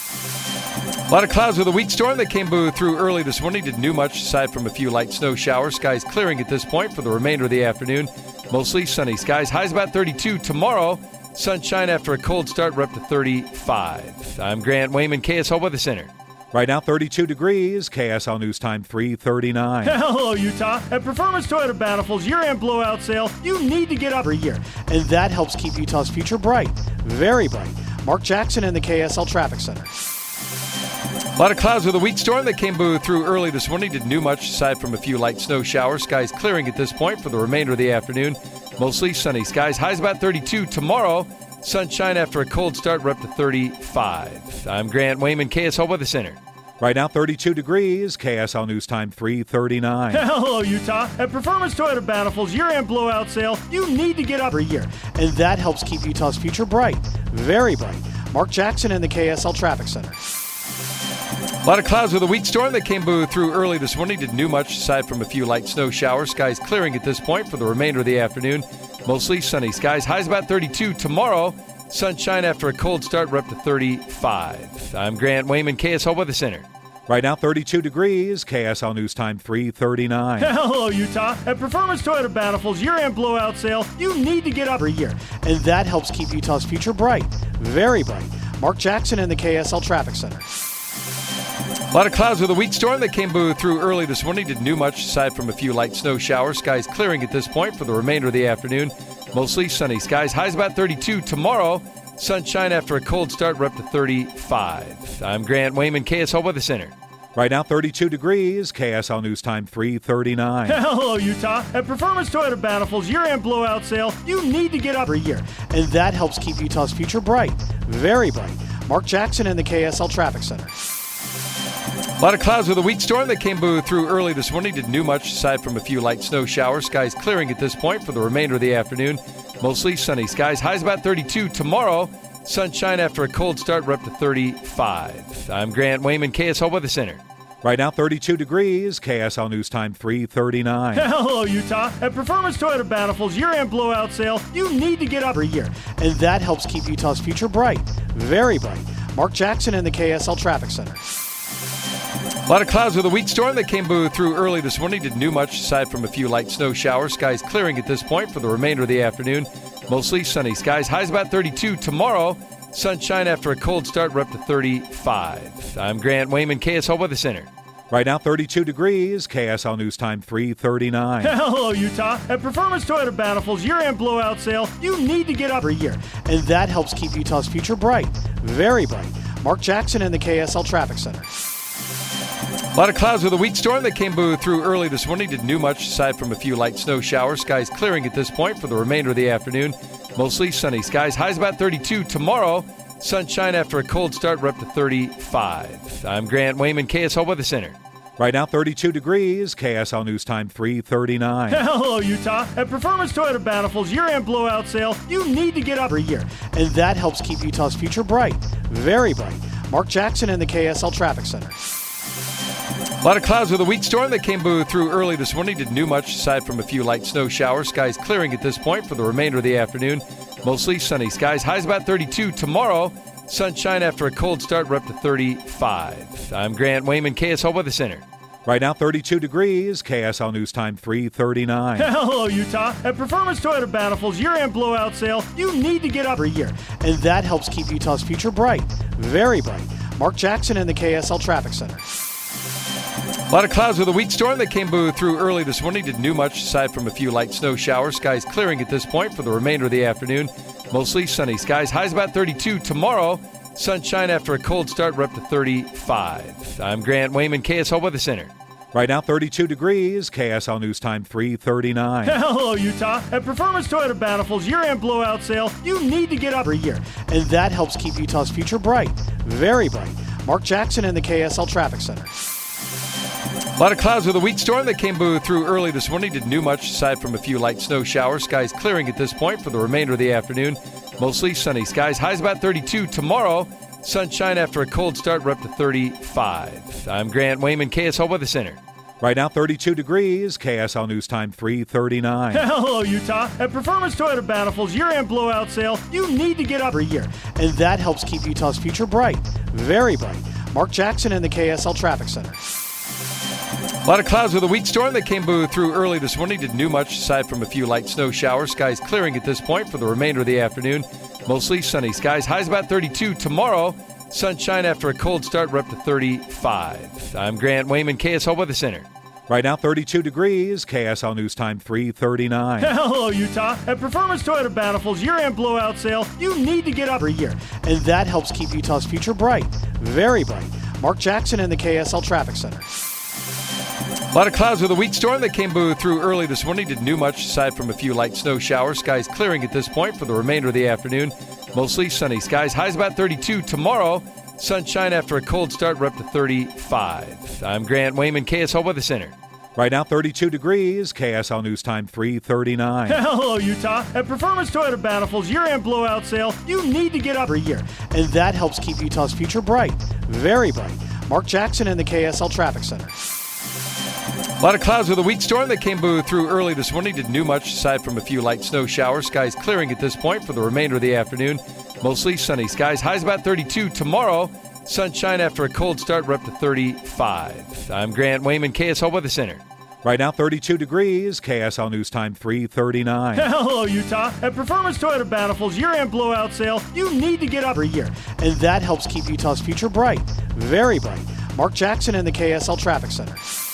A lot of clouds with a weak storm that came through early this morning. Didn't do much aside from a few light snow showers. Skies clearing at this point for the remainder of the afternoon. Mostly sunny skies. Highs about 32 tomorrow. Sunshine after a cold start. We're up to 35. I'm Grant Wayman, KSL Weather Center.
Right now, 32 degrees. KSL News Time 3:39.
Hello, Utah. At Performance Toyota Bountiful's year-end blowout sale, you need to get up
every year, and that helps keep Utah's future bright, very bright. Mark Jackson in the KSL Traffic Center.
A lot of clouds with a weak storm that came through early this morning. Didn't do much aside from a few light snow showers. Skies clearing at this point for the remainder of the afternoon. Mostly sunny skies. Highs about 32 tomorrow. Sunshine after a cold start. We're up to 35. I'm Grant Wayman, KSL Weather Center.
Right now, 32 degrees. KSL News Time 3:39.
Hello, Utah. At Performance Toyota Bountiful's year-end blowout sale, you need to get up
every year, and that helps keep Utah's future bright, very bright. Mark Jackson in the KSL Traffic Center.
A lot of clouds with a weak storm that came through early this morning. Didn't do much aside from a few light snow showers. Skies clearing at this point for the remainder of the afternoon. Mostly sunny skies. Highs about 32 tomorrow. Sunshine after a cold start. We're up to 35. I'm Grant Wayman, KSL Weather Center.
Right now, 32 degrees. KSL News Time 3:39.
Hello, Utah. At Performance Toyota Bountiful's year-end blowout sale, you need to get up
every year, and that helps keep Utah's future bright, very bright. Mark Jackson in the KSL Traffic Center.
A lot of clouds with a weak storm that came through early this morning. Didn't do much aside from a few light snow showers. Skies clearing at this point for the remainder of the afternoon. Mostly sunny skies. Highs about 32 tomorrow. Sunshine after a cold start. We're up to 35. I'm Grant Wayman, KSL Weather Center.
Right now, 32 degrees. KSL News Time 3:39.
Hello, Utah. At Performance Toyota Bountiful's year-end blowout sale, you need to get up
every year, and that helps keep Utah's future bright, very bright. Mark Jackson in the KSL Traffic Center.
A lot of clouds with a weak storm that came through early this morning. Didn't do much aside from a few light snow showers. Skies clearing at this point for the remainder of the afternoon. Mostly sunny skies. Highs about 32 tomorrow. Sunshine after a cold start. We're up to 35. I'm Grant Wayman, KSL Weather Center.
Right now, 32 degrees. KSL News Time 3:39.
Hello, Utah. At Performance Toyota Bountiful's year-end blowout sale, you need to get up
every year, and that helps keep Utah's future bright, very bright. Mark Jackson in the KSL Traffic Center.
A lot of clouds with a weak storm that came through early this morning. Didn't do much aside from a few light snow showers. Skies clearing at this point for the remainder of the afternoon. Mostly sunny skies. Highs about 32 tomorrow. Sunshine after a cold start. We're up to 35. I'm Grant Wayman, KSL Weather Center.
Right now, 32 degrees. KSL News Time 3:39.
Hello, Utah. At Performance Toyota Bountiful's year-end blowout sale, you need to get up
every year, and that helps keep Utah's future bright, very bright. Mark Jackson in the KSL Traffic Center.
A lot of clouds with a weak storm that came through early this morning. Didn't do much aside from a few light snow showers. Skies clearing at this point for the remainder of the afternoon. Mostly sunny skies. Highs about 32 tomorrow. Sunshine after a cold start. We're up to 35. I'm Grant Wayman, KSL Weather Center.
Right now, 32 degrees. KSL News Time 3:39.
Hello, Utah. At Performance Toyota Bountiful's year-end blowout sale, you need to get up
every year, and that helps keep Utah's future bright, very bright. Mark Jackson in the KSL Traffic Center.
A lot of clouds with a weak storm that came through early this morning. Didn't do much aside from a few light snow showers. Skies clearing at this point for the remainder of the afternoon. Mostly sunny skies. Highs about 32 tomorrow. Sunshine after a cold start. We're up to 35. I'm Grant Wayman, KSL Weather Center.
Right now, 32 degrees. KSL News Time 3:39.
Hello, Utah. At Performance Toyota Bountiful's year-end blowout sale, you need to get up
every year, and that helps keep Utah's future bright, very bright. Mark Jackson in the KSL Traffic Center.
A lot of clouds with a weak storm that came through early this morning. Didn't do much aside from a few light snow showers. Skies clearing at this point for the remainder of the afternoon. Mostly sunny skies. Highs about 32 tomorrow. Sunshine after a cold start. We're up to 35. I'm Grant Wayman, KSL Weather Center.
Right now, 32 degrees. KSL News Time 3:39.
Hello, Utah. At Performance Toyota Bountiful's year-end blowout sale, you need to get up
every year, and that helps keep Utah's future bright, very bright. Mark Jackson in the KSL Traffic Center.
A lot of clouds with a weak storm that came through early this morning. Didn't do much aside from a few light snow showers. Skies clearing at this point for the remainder of the afternoon. Mostly sunny skies. Highs about 32 tomorrow. Sunshine after a cold start. We're up to 35. I'm Grant Wayman, KSL Weather Center.
Right now, 32 degrees. KSL News Time 3:39.
Hello, Utah. At Performance Toyota Bountiful's year-end blowout sale, you need to get up
every year, and that helps keep Utah's future bright, very bright. Mark Jackson in the KSL Traffic Center.
A lot of clouds with a weak storm that came through early this morning. Didn't do much aside from a few light snow showers. Skies clearing at this point for the remainder of the afternoon. Mostly sunny skies. Highs about 32 tomorrow. Sunshine after a cold start. We're up to 35. I'm Grant Wayman, KSL Weather Center.
Right now, 32 degrees. KSL News Time 3:39.
Hello, Utah. At Performance Toyota Bountiful's year-end blowout sale, you need to get up
every year, and that helps keep Utah's future bright, very bright. Mark Jackson in the KSL Traffic Center.
A lot of clouds with a weak storm that came through early this morning. Didn't do much aside from a few light snow showers. Skies clearing at this point for the remainder of the afternoon. Mostly sunny skies. Highs about 32 tomorrow. Sunshine after a cold start. We're up to 35. I'm Grant Wayman, KSL Weather Center.
Right now, 32 degrees. KSL News Time 3:39.
Hello, Utah. At Performance Toyota Bountiful's year-end blowout sale, you need to get up
every year, and that helps keep Utah's future bright, very bright. Mark Jackson in the KSL Traffic Center.
A lot of clouds with a weak storm that came through early this morning. Didn't do much aside from a few light snow showers. Skies clearing at this point for the remainder of the afternoon. Mostly sunny skies. Highs about 32 tomorrow. Sunshine after a cold start. We're up to 35. I'm Grant Wayman, KSL Weather Center.
Right now, 32 degrees. KSL News Time 3:39.
Hello, Utah. At Performance Toyota Bountiful's year-end blowout sale, you need to get up
every year, and that helps keep Utah's future bright, very bright. Mark Jackson in the KSL Traffic Center.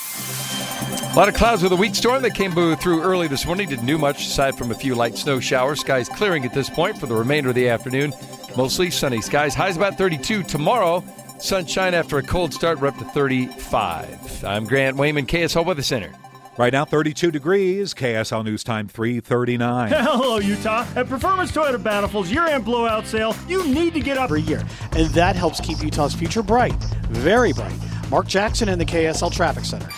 A lot of clouds with a weak storm that came through early this morning. Didn't do much aside from a few light snow showers. Skies clearing at this point for the remainder of the afternoon. Mostly sunny skies. Highs about 32 tomorrow. Sunshine after a cold start. We're up to 35. I'm Grant Wayman, KSL Weather Center.
Right now, 32 degrees. KSL News Time 3:39.
Hello, Utah. At Performance Toyota Bountiful's year-end blowout sale, you need to get up
every year, and that helps keep Utah's future bright, very bright. Mark Jackson in the KSL Traffic Center.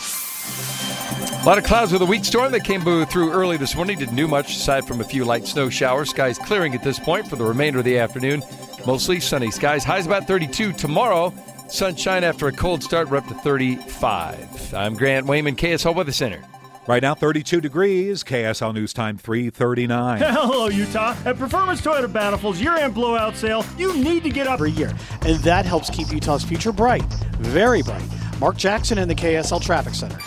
A lot of clouds with a weak storm that came through early this morning. Didn't do much aside from a few light snow showers. Skies clearing at this point for the remainder of the afternoon. Mostly sunny skies. Highs about 32 tomorrow. Sunshine after a cold start. We're up to 35. I'm Grant Wayman, KSL Weather Center.
Right now, 32 degrees. KSL News Time 3:39.
Hello, Utah. At Performance Toyota Bountiful's year-end blowout sale, you need to get up
every year, and that helps keep Utah's future bright, very bright. Mark Jackson in the KSL Traffic Center.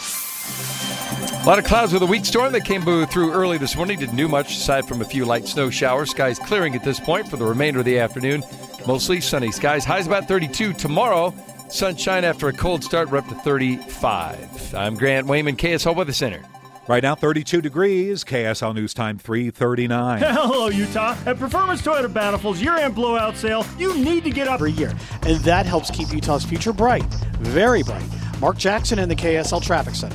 A lot of clouds with a weak storm that came through early this morning. Didn't do much aside from a few light snow showers. Skies clearing at this point for the remainder of the afternoon. Mostly sunny skies. Highs about 32 tomorrow. Sunshine after a cold start. We're up to 35. I'm Grant Wayman, KSL Weather Center.
Right now, 32 degrees. KSL News Time 3:39.
Hello, Utah. At Performance Toyota Bountiful's year-end blowout sale, you need to get up
every year, and that helps keep Utah's future bright, very bright. Mark Jackson in the KSL Traffic Center.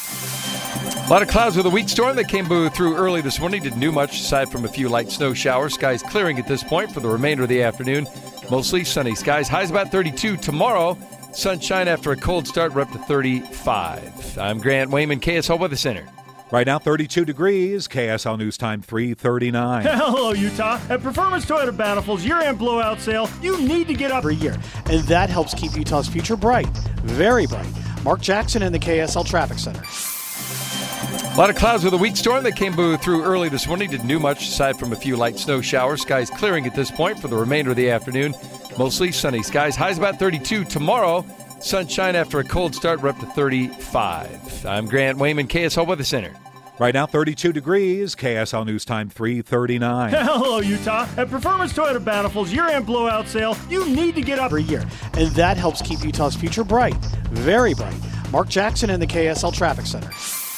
A lot of clouds with a weak storm that came through early this morning. Didn't do much aside from a few light snow showers. Skies clearing at this point for the remainder of the afternoon. Mostly sunny skies. Highs about 32 tomorrow. Sunshine after a cold start. We're up to 35. I'm Grant Wayman, KSL Weather Center.
Right now, 32 degrees. KSL News Time 3:39.
Hello, Utah. At Performance Toyota Bountiful's year-end blowout sale, you need to get up
every year, and that helps keep Utah's future bright, very bright. Mark Jackson in the KSL Traffic Center.
A lot of clouds with a weak storm that came through early this morning. Didn't do much aside from a few light snow showers. Skies clearing at this point for the remainder of the afternoon. Mostly sunny skies. Highs about 32 tomorrow. Sunshine after a cold start. We're up to 35. I'm Grant Wayman, KSL Weather Center.
Right now, 32 degrees. KSL News Time 3:39.
Hello, Utah. At Performance Toyota Bountiful's year-end blowout sale, you need to get up
every year, and that helps keep Utah's future bright, very bright. Mark Jackson in the KSL Traffic Center.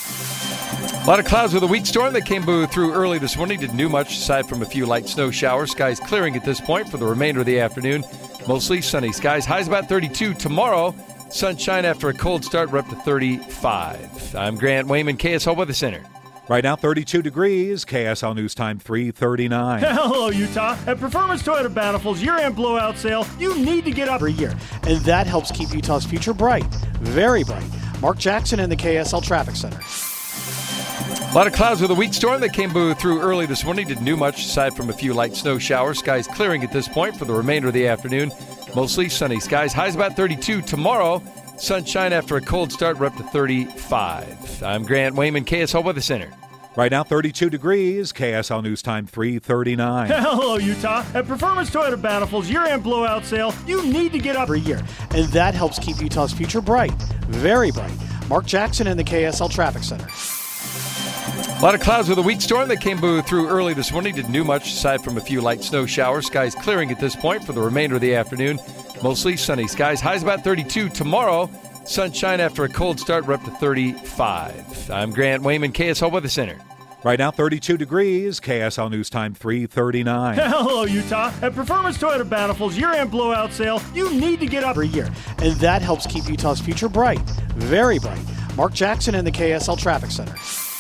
A lot of clouds with a weak storm that came through early this morning. Didn't do much aside from a few light snow showers. Skies clearing at this point for the remainder of the afternoon. Mostly sunny skies. Highs about 32 tomorrow. Sunshine after a cold start. We're up to 35. I'm Grant Wayman, KSL Weather Center.
Right now, 32 degrees. KSL News Time 3:39.
Hello, Utah. At Performance Toyota Bountiful's year-end blowout sale, you need to get up
every year, and that helps keep Utah's future bright, very bright. Mark Jackson in the KSL Traffic Center.
A lot of clouds with a weak storm that came through early this morning. Didn't do much aside from a few light snow showers. Skies clearing at this point for the remainder of the afternoon. Mostly sunny skies. Highs about 32 tomorrow. Sunshine after a cold start. We're up to 35. I'm Grant Wayman, KSL Weather Center.
Right now, 32 degrees. KSL News Time 3:39.
Hello, Utah. At Performance Toyota Bountiful's year-end blowout sale, you need to get up
every year, and that helps keep Utah's future bright, very bright. Mark Jackson in the KSL Traffic Center.
A lot of clouds with a weak storm that came through early this morning. Didn't do much aside from a few light snow showers. Skies clearing at this point for the remainder of the afternoon. Mostly sunny skies. Highs about 32 tomorrow. Sunshine after a cold start. We're up to 35. I'm Grant Wayman, KSL Weather Center.
Right now, 32 degrees. KSL News Time 3:39.
Hello, Utah. At Performance Toyota Bountiful's year-end blowout sale, you need to get up
every year, and that helps keep Utah's future bright, very bright. Mark Jackson in the KSL Traffic Center.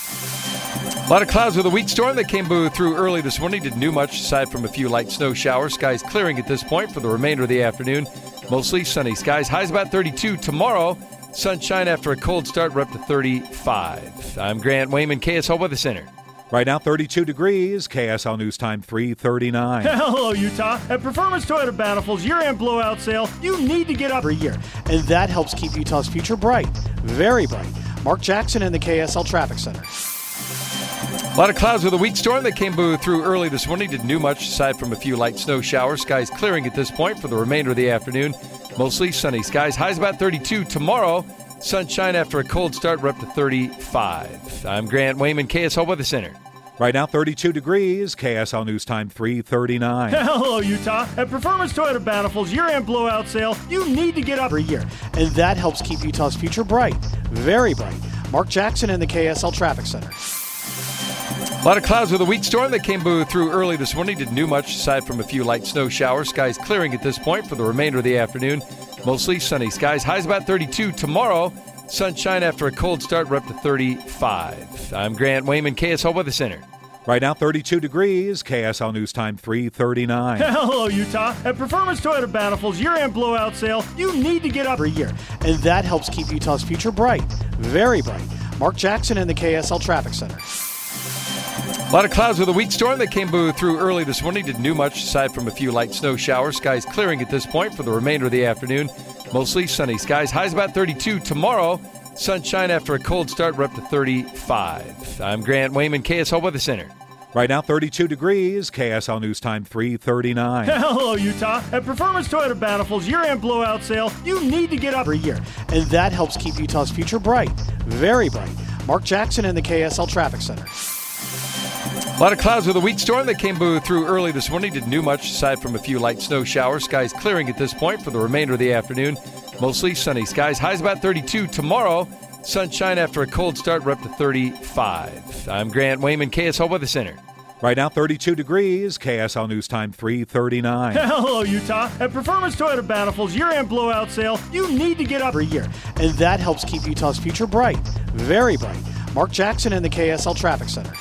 A lot of clouds with a weak storm that came through early this morning. Didn't do much aside from a few light snow showers. Skies clearing at this point for the remainder of the afternoon. Mostly sunny skies. Highs about 32 tomorrow. Sunshine after a cold start. We're up to 35. I'm Grant Wayman, KSL Weather Center.
Right now, 32 degrees. KSL News Time 3:39.
Hello, Utah. At Performance Toyota Bountiful's year-end blowout sale, you need to get up
every year, and that helps keep Utah's future bright, very bright. Mark Jackson in the KSL Traffic Center.
A lot of clouds with a weak storm that came through early this morning. Didn't do much aside from a few light snow showers. Skies clearing at this point for the remainder of the afternoon. Mostly sunny skies. Highs about 32 tomorrow. Sunshine after a cold start. We're up to 35. I'm Grant Wayman, KSL Weather Center.
Right now, 32 degrees. KSL News Time 3:39.
Hello, Utah. At Performance Toyota Bountiful's year-end blowout sale, you need to get up
every year, and that helps keep Utah's future bright, very bright. Mark Jackson in the KSL Traffic Center.
A lot of clouds with a weak storm that came through early this morning. Didn't do much aside from a few light snow showers. Skies clearing at this point for the remainder of the afternoon. Mostly sunny skies. Highs about 32 tomorrow. Sunshine after a cold start. We're up to 35. I'm Grant Wayman, KSL Weather Center.
Right now, 32 degrees. KSL News Time 3:39.
Hello, Utah. At Performance Toyota Bountiful's year-end blowout sale, you need to get up
every year, and that helps keep Utah's future bright, very bright. Mark Jackson in the KSL Traffic Center.
A lot of clouds with a weak storm that came through early this morning. Didn't do much aside from a few light snow showers. Skies clearing at this point for the remainder of the afternoon. Mostly sunny skies. Highs about 32 tomorrow. Sunshine after a cold start. We're up to 35. I'm Grant Wayman, KSL Weather Center.
Right now, 32 degrees. KSL News Time 3:39.
Hello, Utah. At Performance Toyota Bountiful's year-end blowout sale, you need to get up
every year, and that helps keep Utah's future bright, very bright. Mark Jackson in the KSL Traffic Center.
A A lot of clouds with a weak storm that came through early this morning. Didn't do much aside from a few light snow showers. Skies clearing at this point for the remainder of the afternoon. Mostly sunny skies. Highs about 32 tomorrow. Sunshine after a cold start. We're up to 35. I'm Grant Wayman, KSL Weather Center.
Right now, 32 degrees. KSL News Time, 3:39.
Hello, Utah. At Performance Toyota Bountiful's year-end blowout sale, you need to get up
every year, and that helps keep Utah's future bright, very bright. Mark Jackson in the KSL Traffic Center.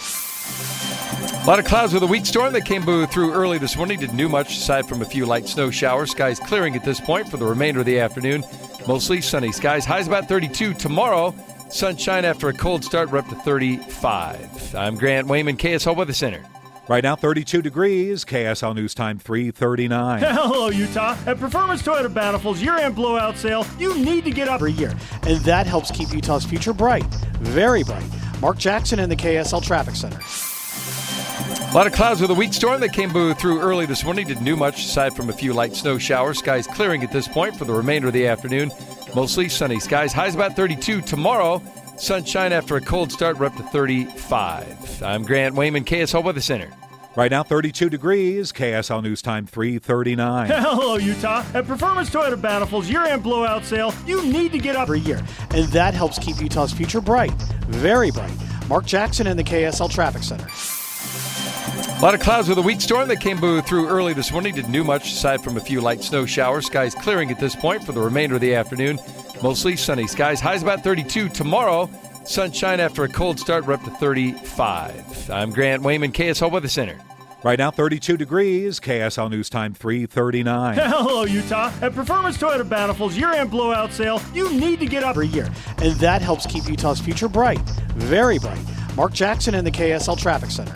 A lot of clouds with a weak storm that came through early this morning. Didn't do much aside from a few light snow showers. Skies clearing at this point for the remainder of the afternoon. Mostly sunny skies. Highs about 32 tomorrow. Sunshine after a cold start. We're up to 35. I'm Grant Wayman, KSL Weather Center.
Right now, 32 degrees. KSL News Time, 3:39.
Hello, Utah. At Performance Toyota Bountiful's year-end blowout sale, you need to get up
every year, and that helps keep Utah's future bright, very bright. Mark Jackson in the KSL Traffic Center.
A lot of clouds with a weak storm that came through early this morning. Didn't do much aside from a few light snow showers. Skies clearing at this point for the remainder of the afternoon. Mostly sunny skies. Highs about 32 tomorrow. Sunshine after a cold start. We're up to 35. I'm Grant Wayman, KSL Weather Center.
Right now, 32 degrees. KSL News Time, 3:39.
Hello, Utah. At Performance Toyota Bountiful's year-end blowout sale, you need to get up
every year, and that helps keep Utah's future bright, very bright. Mark Jackson in the KSL Traffic Center.
A lot of clouds with a weak storm that came through early this morning. Didn't do much aside from a few light snow showers. Skies clearing at this point for the remainder of the afternoon. Mostly sunny skies. Highs about 32 tomorrow. Sunshine after a cold start. We're up to 35. I'm Grant Wayman, KSL Weather Center.
Right now, 32 degrees. KSL News Time, 3:39.
Hello, Utah. At Performance Toyota Bountiful's year-end blowout sale, you need to get up
every year, and that helps keep Utah's future bright, very bright. Mark Jackson in the KSL Traffic Center.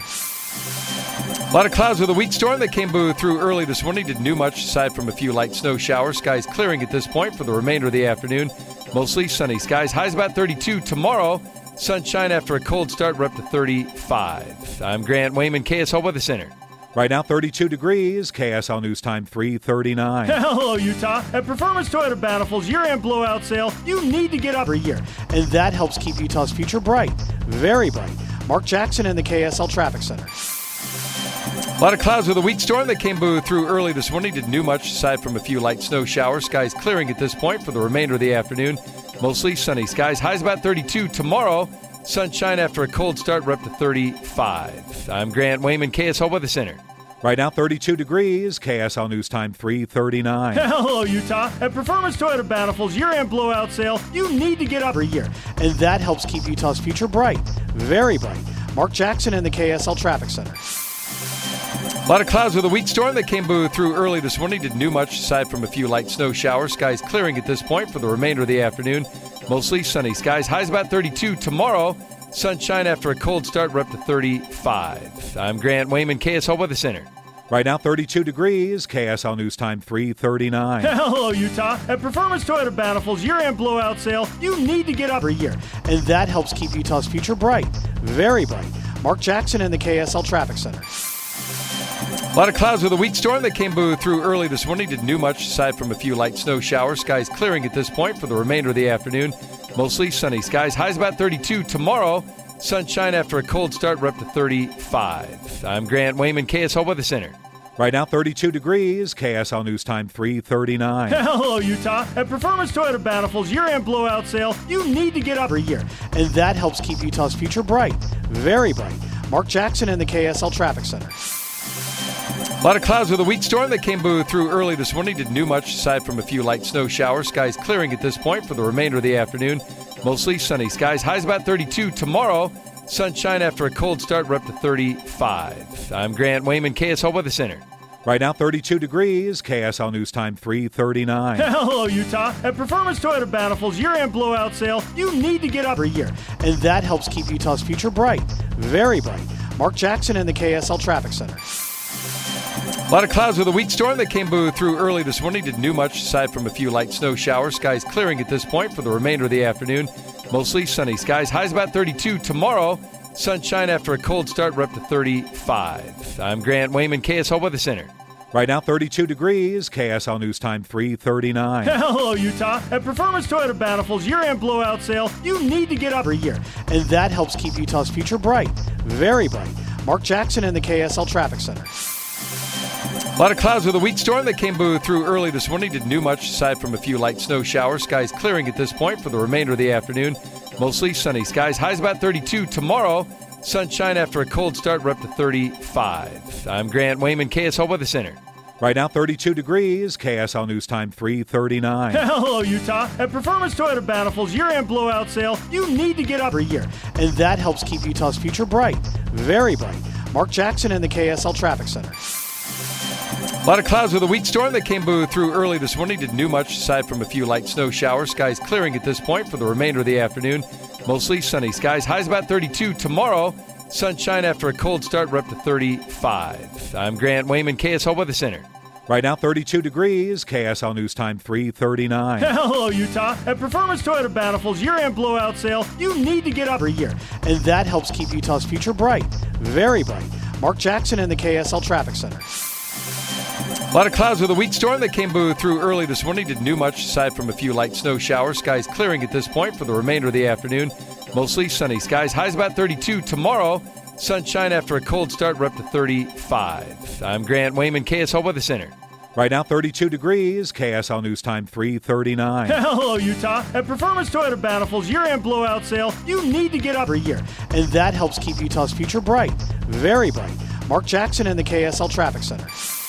A lot of clouds with a weak storm that came through early this morning. Didn't do much aside from a few light snow showers. Skies clearing at this point for the remainder of the afternoon. Mostly sunny skies. Highs about 32 tomorrow. Sunshine after a cold start. We're up to 35. I'm Grant Wayman, KSL Weather Center.
Right now, 32 degrees. KSL News Time, 3:39.
Hello, Utah. At Performance Toyota Bountiful's year-end blowout sale, you need to get up
every year, and that helps keep Utah's future bright, very bright. Mark Jackson in the KSL Traffic Center.
A lot of clouds with a weak storm that came through early this morning. Didn't do much aside from a few light snow showers. Skies clearing at this point for the remainder of the afternoon. Mostly sunny skies. Highs about 32 tomorrow. Sunshine after a cold start. We're up to 35. I'm Grant Wayman, KSL Weather Center.
Right now, 32 degrees. KSL News Time, 3:39.
Hello, Utah. At Performance Toyota Bountiful's year-end blowout sale, you need to get up
every year, and that helps keep Utah's future bright, very bright. Mark Jackson in the KSL Traffic Center.
A lot of clouds with a weak storm that came through early this morning. Didn't do much aside from a few light snow showers. Skies clearing at this point for the remainder of the afternoon. Mostly sunny skies. Highs about 32 tomorrow. Sunshine after a cold start. We're up to 35. I'm Grant Wayman, KSL Weather Center.
Right now, 32 degrees. KSL News Time, 3:39.
Hello, Utah. At Performance Toyota Bountiful's year-end blowout sale, you need to get up
every year, and that helps keep Utah's future bright, very bright. Mark Jackson in the KSL Traffic Center.
A lot of clouds with a weak storm that came through early this morning. Didn't do much aside from a few light snow showers. Skies clearing at this point for the remainder of the afternoon. Mostly sunny skies. Highs about 32 tomorrow. Sunshine after a cold start. We're up to 35. I'm Grant Wayman, KSL Weather Center.
Right now, 32 degrees. KSL News Time, 3:39.
Hello, Utah. At Performance Toyota Bountiful's year-end blowout sale, you need to get up
every year, and that helps keep Utah's future bright, very bright. Mark Jackson in the KSL Traffic Center.
A lot of clouds with a weak storm that came through early this morning. Didn't do much aside from a few light snow showers. Skies clearing at this point for the remainder of the afternoon. Mostly sunny skies. Highs about 32 tomorrow. Sunshine after a cold start. We're up to 35. I'm Grant Wayman, KSL Weather Center.
Right now, 32 degrees. KSL News Time, 3:39.
Hello, Utah. At Performance Toyota Bountiful's year-end blowout sale, you need to get up
every year, and that helps keep Utah's future bright, very bright. Mark Jackson in the KSL Traffic Center.
A lot of clouds with a weak storm that came through early this morning. Didn't do much aside from a few light snow showers. Skies clearing at this point for the remainder of the afternoon. Mostly sunny skies. Highs about 32 tomorrow. Sunshine after a cold start. We're up to 35. I'm Grant Wayman, KSL Weather Center.
Right now, 32 degrees. KSL News Time, 3:39.
Hello, Utah. At Performance Toyota Bountiful's year-end blowout sale, you need to get up
every year, and that helps keep Utah's future bright, very bright. Mark Jackson in the KSL Traffic Center.
A lot of clouds with a weak storm that came through early this morning. Didn't do much aside from a few light snow showers. Skies clearing at this point for the remainder of the afternoon. Mostly sunny skies. Highs about 32 tomorrow. Sunshine after a cold start. We're up to 35. I'm Grant Wayman, KSL Weather Center.
Right now, 32 degrees. KSL News Time 3:39.
Hello, Utah. At Performance Toyota Bountiful's year-end blowout sale, you need to get up
every year, and that helps keep Utah's future bright, very bright. Mark Jackson in the KSL Traffic Center.
A lot of clouds with a weak storm that came through early this morning. Didn't do much aside from a few light snow showers. Skies clearing at this point for the remainder of the afternoon. Mostly sunny skies. Highs about 32 tomorrow. Sunshine after a cold start. We're up to 35. I'm Grant Wayman, KSL Weather Center.
Right now, 32 degrees. KSL News Time 3:39.
Hello, Utah. At Performance Toyota Bountiful's year-end blowout sale, you need to get up
every year, and that helps keep Utah's future bright, very bright. Mark Jackson in the KSL Traffic Center.
A lot of clouds with a weak storm that came through early this morning. Didn't do much aside from a few light snow showers. Skies clearing at this point for the remainder of the afternoon. Mostly sunny skies. Highs about 32 tomorrow. Sunshine after a cold start. We're up to 35. I'm Grant Wayman, KSL Weather Center.
Right now, 32 degrees. KSL News Time 3:39.
Hello, Utah. At Performance Toyota Bountiful's year-end blowout sale, you need to get up
every year, and that helps keep Utah's future bright, very bright. Mark Jackson in the KSL Traffic Center.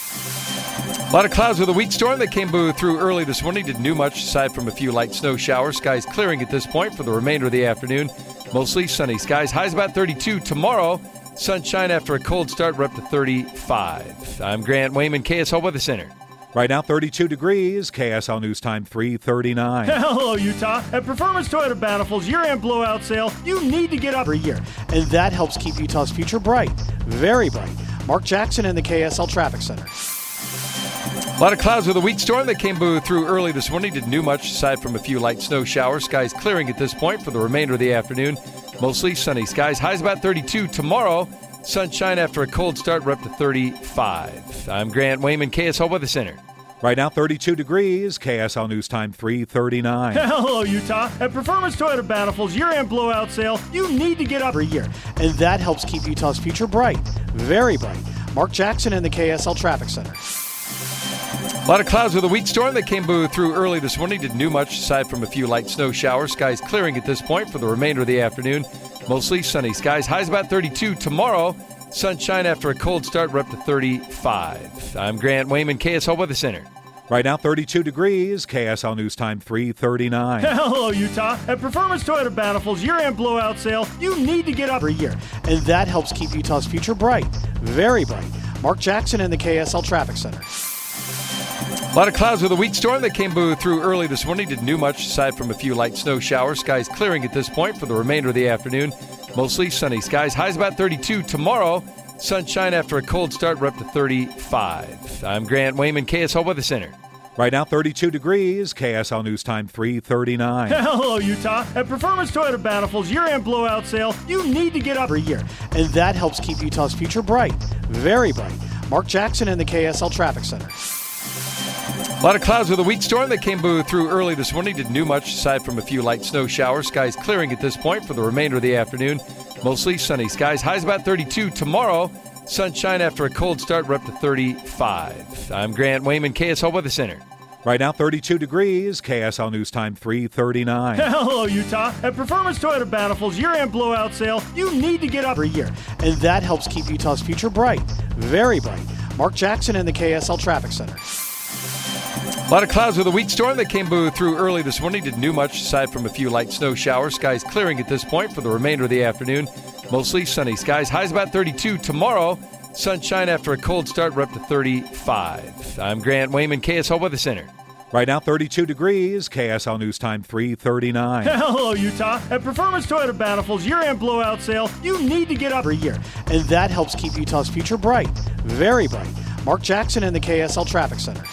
A lot of clouds with a weak storm that came through early this morning. Didn't do much aside from a few light snow showers. Skies clearing at this point for the remainder of the afternoon. Mostly sunny skies. Highs about 32 tomorrow. Sunshine after a cold start. We're up to 35. I'm Grant Wayman, KSL Weather Center.
Right now, 32 degrees. KSL News Time 3:39.
Hello, Utah. At Performance Toyota Bountiful's year-end blowout sale, you need to get up
every year, and that helps keep Utah's future bright, very bright. Mark Jackson in the KSL Traffic Center.
A lot of clouds with a weak storm that came through early this morning. Didn't do much aside from a few light snow showers. Skies clearing at this point for the remainder of the afternoon. Mostly sunny skies. Highs about 32 tomorrow. Sunshine after a cold start. We're up to 35. I'm Grant Wayman, KSL Weather Center.
Right now, 32 degrees. KSL News Time 3:39.
Hello, Utah. At Performance Toyota Bountiful's year-end blowout sale, you need to get up
every year, and that helps keep Utah's future bright, very bright. Mark Jackson in the KSL Traffic Center.
A lot of clouds with a weak storm that came through early this morning. Didn't do much aside from a few light snow showers. Skies clearing at this point for the remainder of the afternoon. Mostly sunny skies. Highs about 32 tomorrow. Sunshine after a cold start. We're up to 35. I'm Grant Wayman, KSL Weather Center.
Right now, 32 degrees. KSL News Time 3:39.
Hello, Utah. At Performance Toyota Bountiful's year-end blowout sale, you need to get up
every year, and that helps keep Utah's future bright, very bright. Mark Jackson in the KSL Traffic Center.
A lot of clouds with a weak storm that came through early this morning. Didn't do much aside from a few light snow showers. Skies clearing at this point for the remainder of the afternoon. Mostly sunny skies. Highs about 32 tomorrow. Sunshine after a cold start. We're up to 35. I'm Grant Wayman, KSL Weather Center.
Right now, 32 degrees. KSL News Time 3:39.
Hello, Utah. At Performance Toyota Bountiful's year-end blowout sale, you need to get up
every year, and that helps keep Utah's future bright, very bright. Mark Jackson in the KSL Traffic Center.
A lot of clouds with a weak storm that came through early this morning. Didn't do much aside from a few light snow showers. Skies clearing at this point for the remainder of the afternoon. Mostly sunny skies. Highs about 32 tomorrow. Sunshine after a cold start. We're up to 35. I'm Grant Wayman, KSL Weather Center.
Right now, 32 degrees. KSL News Time 3:39.
Hello, Utah. At Performance Toyota Bountiful's year-end blowout sale, you need to get up
every year, and that helps keep Utah's future bright, very bright. Mark Jackson in the KSL Traffic Center.
A lot of clouds with a weak storm that came through early this morning. Didn't do much aside from a few light snow showers. Skies clearing at this point for the remainder of the afternoon. Mostly sunny skies. Highs about 32 tomorrow. Sunshine after a cold start. We're up to 35. I'm Grant Wayman, KSL Weather Center.
Right now, 32 degrees. KSL News Time 3:39.
Hello, Utah. At Performance Toyota Bountiful's year-end blowout sale, you need to get up
every year, and that helps keep Utah's future bright, very bright. Mark Jackson in the KSL Traffic Center.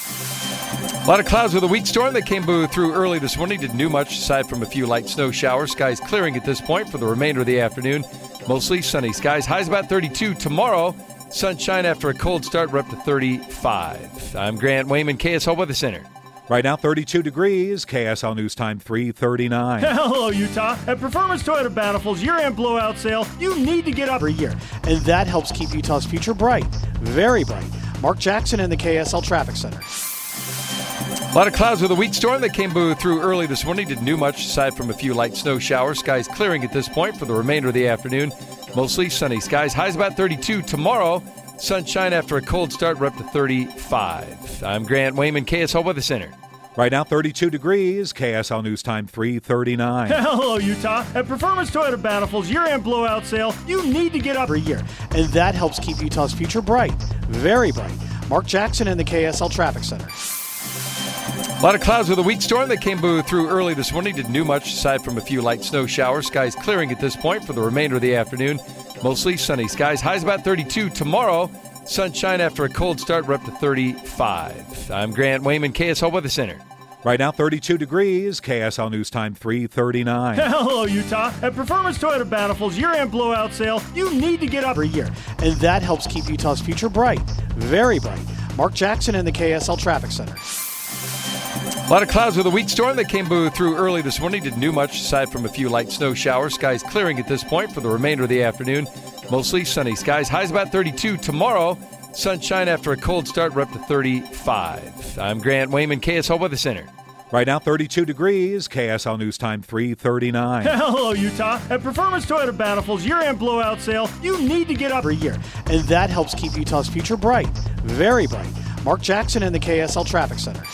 A lot of clouds with a weak storm that came through early this morning. Didn't do much aside from a few light snow showers. Skies clearing at this point for the remainder of the afternoon. Mostly sunny skies. Highs about 32 tomorrow. Sunshine after a cold start. We're up to 35. I'm Grant Wayman, KSL Weather Center.
Right now, 32 degrees. KSL News Time 3:39.
Hello, Utah. At Performance Toyota Bountiful's year-end blowout sale, you need to get up
every year, and that helps keep Utah's future bright, very bright. Mark Jackson in the KSL Traffic Center.
A lot of clouds with a weak storm that came through early this morning. Didn't do much aside from a few light snow showers. Skies clearing at this point for the remainder of the afternoon. Mostly sunny skies. Highs about 32 tomorrow. Sunshine after a cold start. We're up to 35. I'm Grant Wayman, KSL Weather Center.
Right now, 32 degrees. KSL News Time 3:39.
Hello, Utah. At Performance Toyota Bountiful's year-end blowout sale, you need to get up
every year, and that helps keep Utah's future bright, very bright. Mark Jackson in the KSL Traffic Center.
A lot of clouds with a weak storm that came through early this morning. Didn't do much aside from a few light snow showers. Skies clearing at this point for the remainder of the afternoon. Mostly sunny skies. Highs about 32 tomorrow. Sunshine after a cold start. We're up to 35. I'm Grant Wayman, KSL Weather Center.
Right now, 32 degrees. KSL News Time 3:39.
Hello, Utah. At Performance Toyota Bountiful's year-end blowout sale, you need to get up
every year, and that helps keep Utah's future bright, very bright. Mark Jackson in the KSL Traffic Center.
A lot of clouds with a weak storm that came through early this morning. Didn't do much aside from a few light snow showers. Skies clearing at this point for the remainder of the afternoon. Mostly sunny skies. Highs about 32 tomorrow. Sunshine after a cold start. We're up to 35. I'm Grant Wayman, KSL Weather Center.
Right now, 32 degrees. KSL News Time 3:39.
Hello, Utah. At Performance Toyota Bountiful's year-end blowout sale, you need to get up
every year, and that helps keep Utah's future bright, very bright. Mark Jackson in the KSL Traffic Center.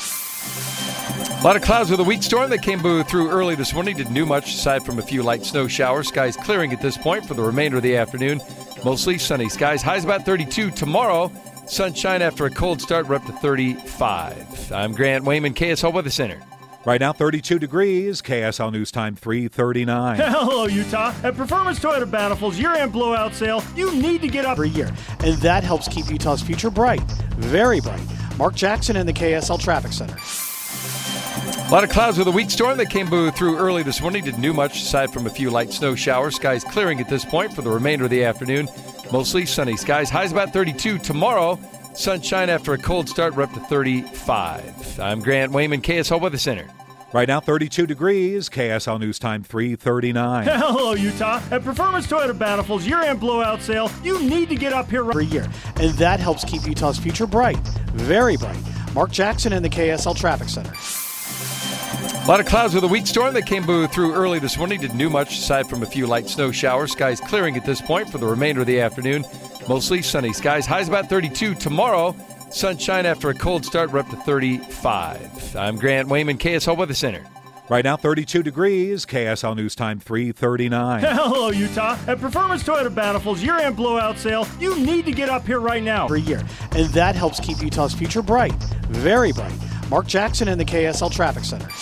A lot of clouds with a weak storm that came through early this morning. Didn't do much aside from a few light snow showers. Skies clearing at this point for the remainder of the afternoon. Mostly sunny skies. Highs about 32 tomorrow. Sunshine after a cold start. We're up to 35. I'm Grant Wayman, KSL Weather Center.
Right now, 32 degrees. KSL News Time 3:39.
Hello, Utah. At Performance Toyota Bountiful's year-end blowout sale, you need to get up
every year, and that helps keep Utah's future bright, very bright. Mark Jackson in the KSL Traffic Center.
A lot of clouds with a weak storm that came through early this morning. Didn't do much aside from a few light snow showers. Skies clearing at this point for the remainder of the afternoon. Mostly sunny skies. Highs about 32 tomorrow. Sunshine after a cold start. We're up to 35. I'm Grant Wayman, KSL Weather Center.
Right now, 32 degrees. KSL News Time 3:39.
Hello, Utah. At Performance Toyota Bountiful's year-end blowout sale, you need to get up here
every year, and that helps keep Utah's future bright, very bright. Mark Jackson in the KSL Traffic Center.
A lot of clouds with a weak storm that came through early this morning. Didn't do much aside from a few light snow showers. Skies clearing at this point for the remainder of the afternoon. Mostly sunny skies. Highs about 32 tomorrow. Sunshine after a cold start. We're up to 35. I'm Grant Wayman, KSL Weather Center.
Right now, 32 degrees. KSL News Time 3:39.
Hello, Utah. At Performance Toyota Bountiful's year-end blowout sale, you need to get up here right now
every year, and that helps keep Utah's future bright, very bright. Mark Jackson in the KSL Traffic Center.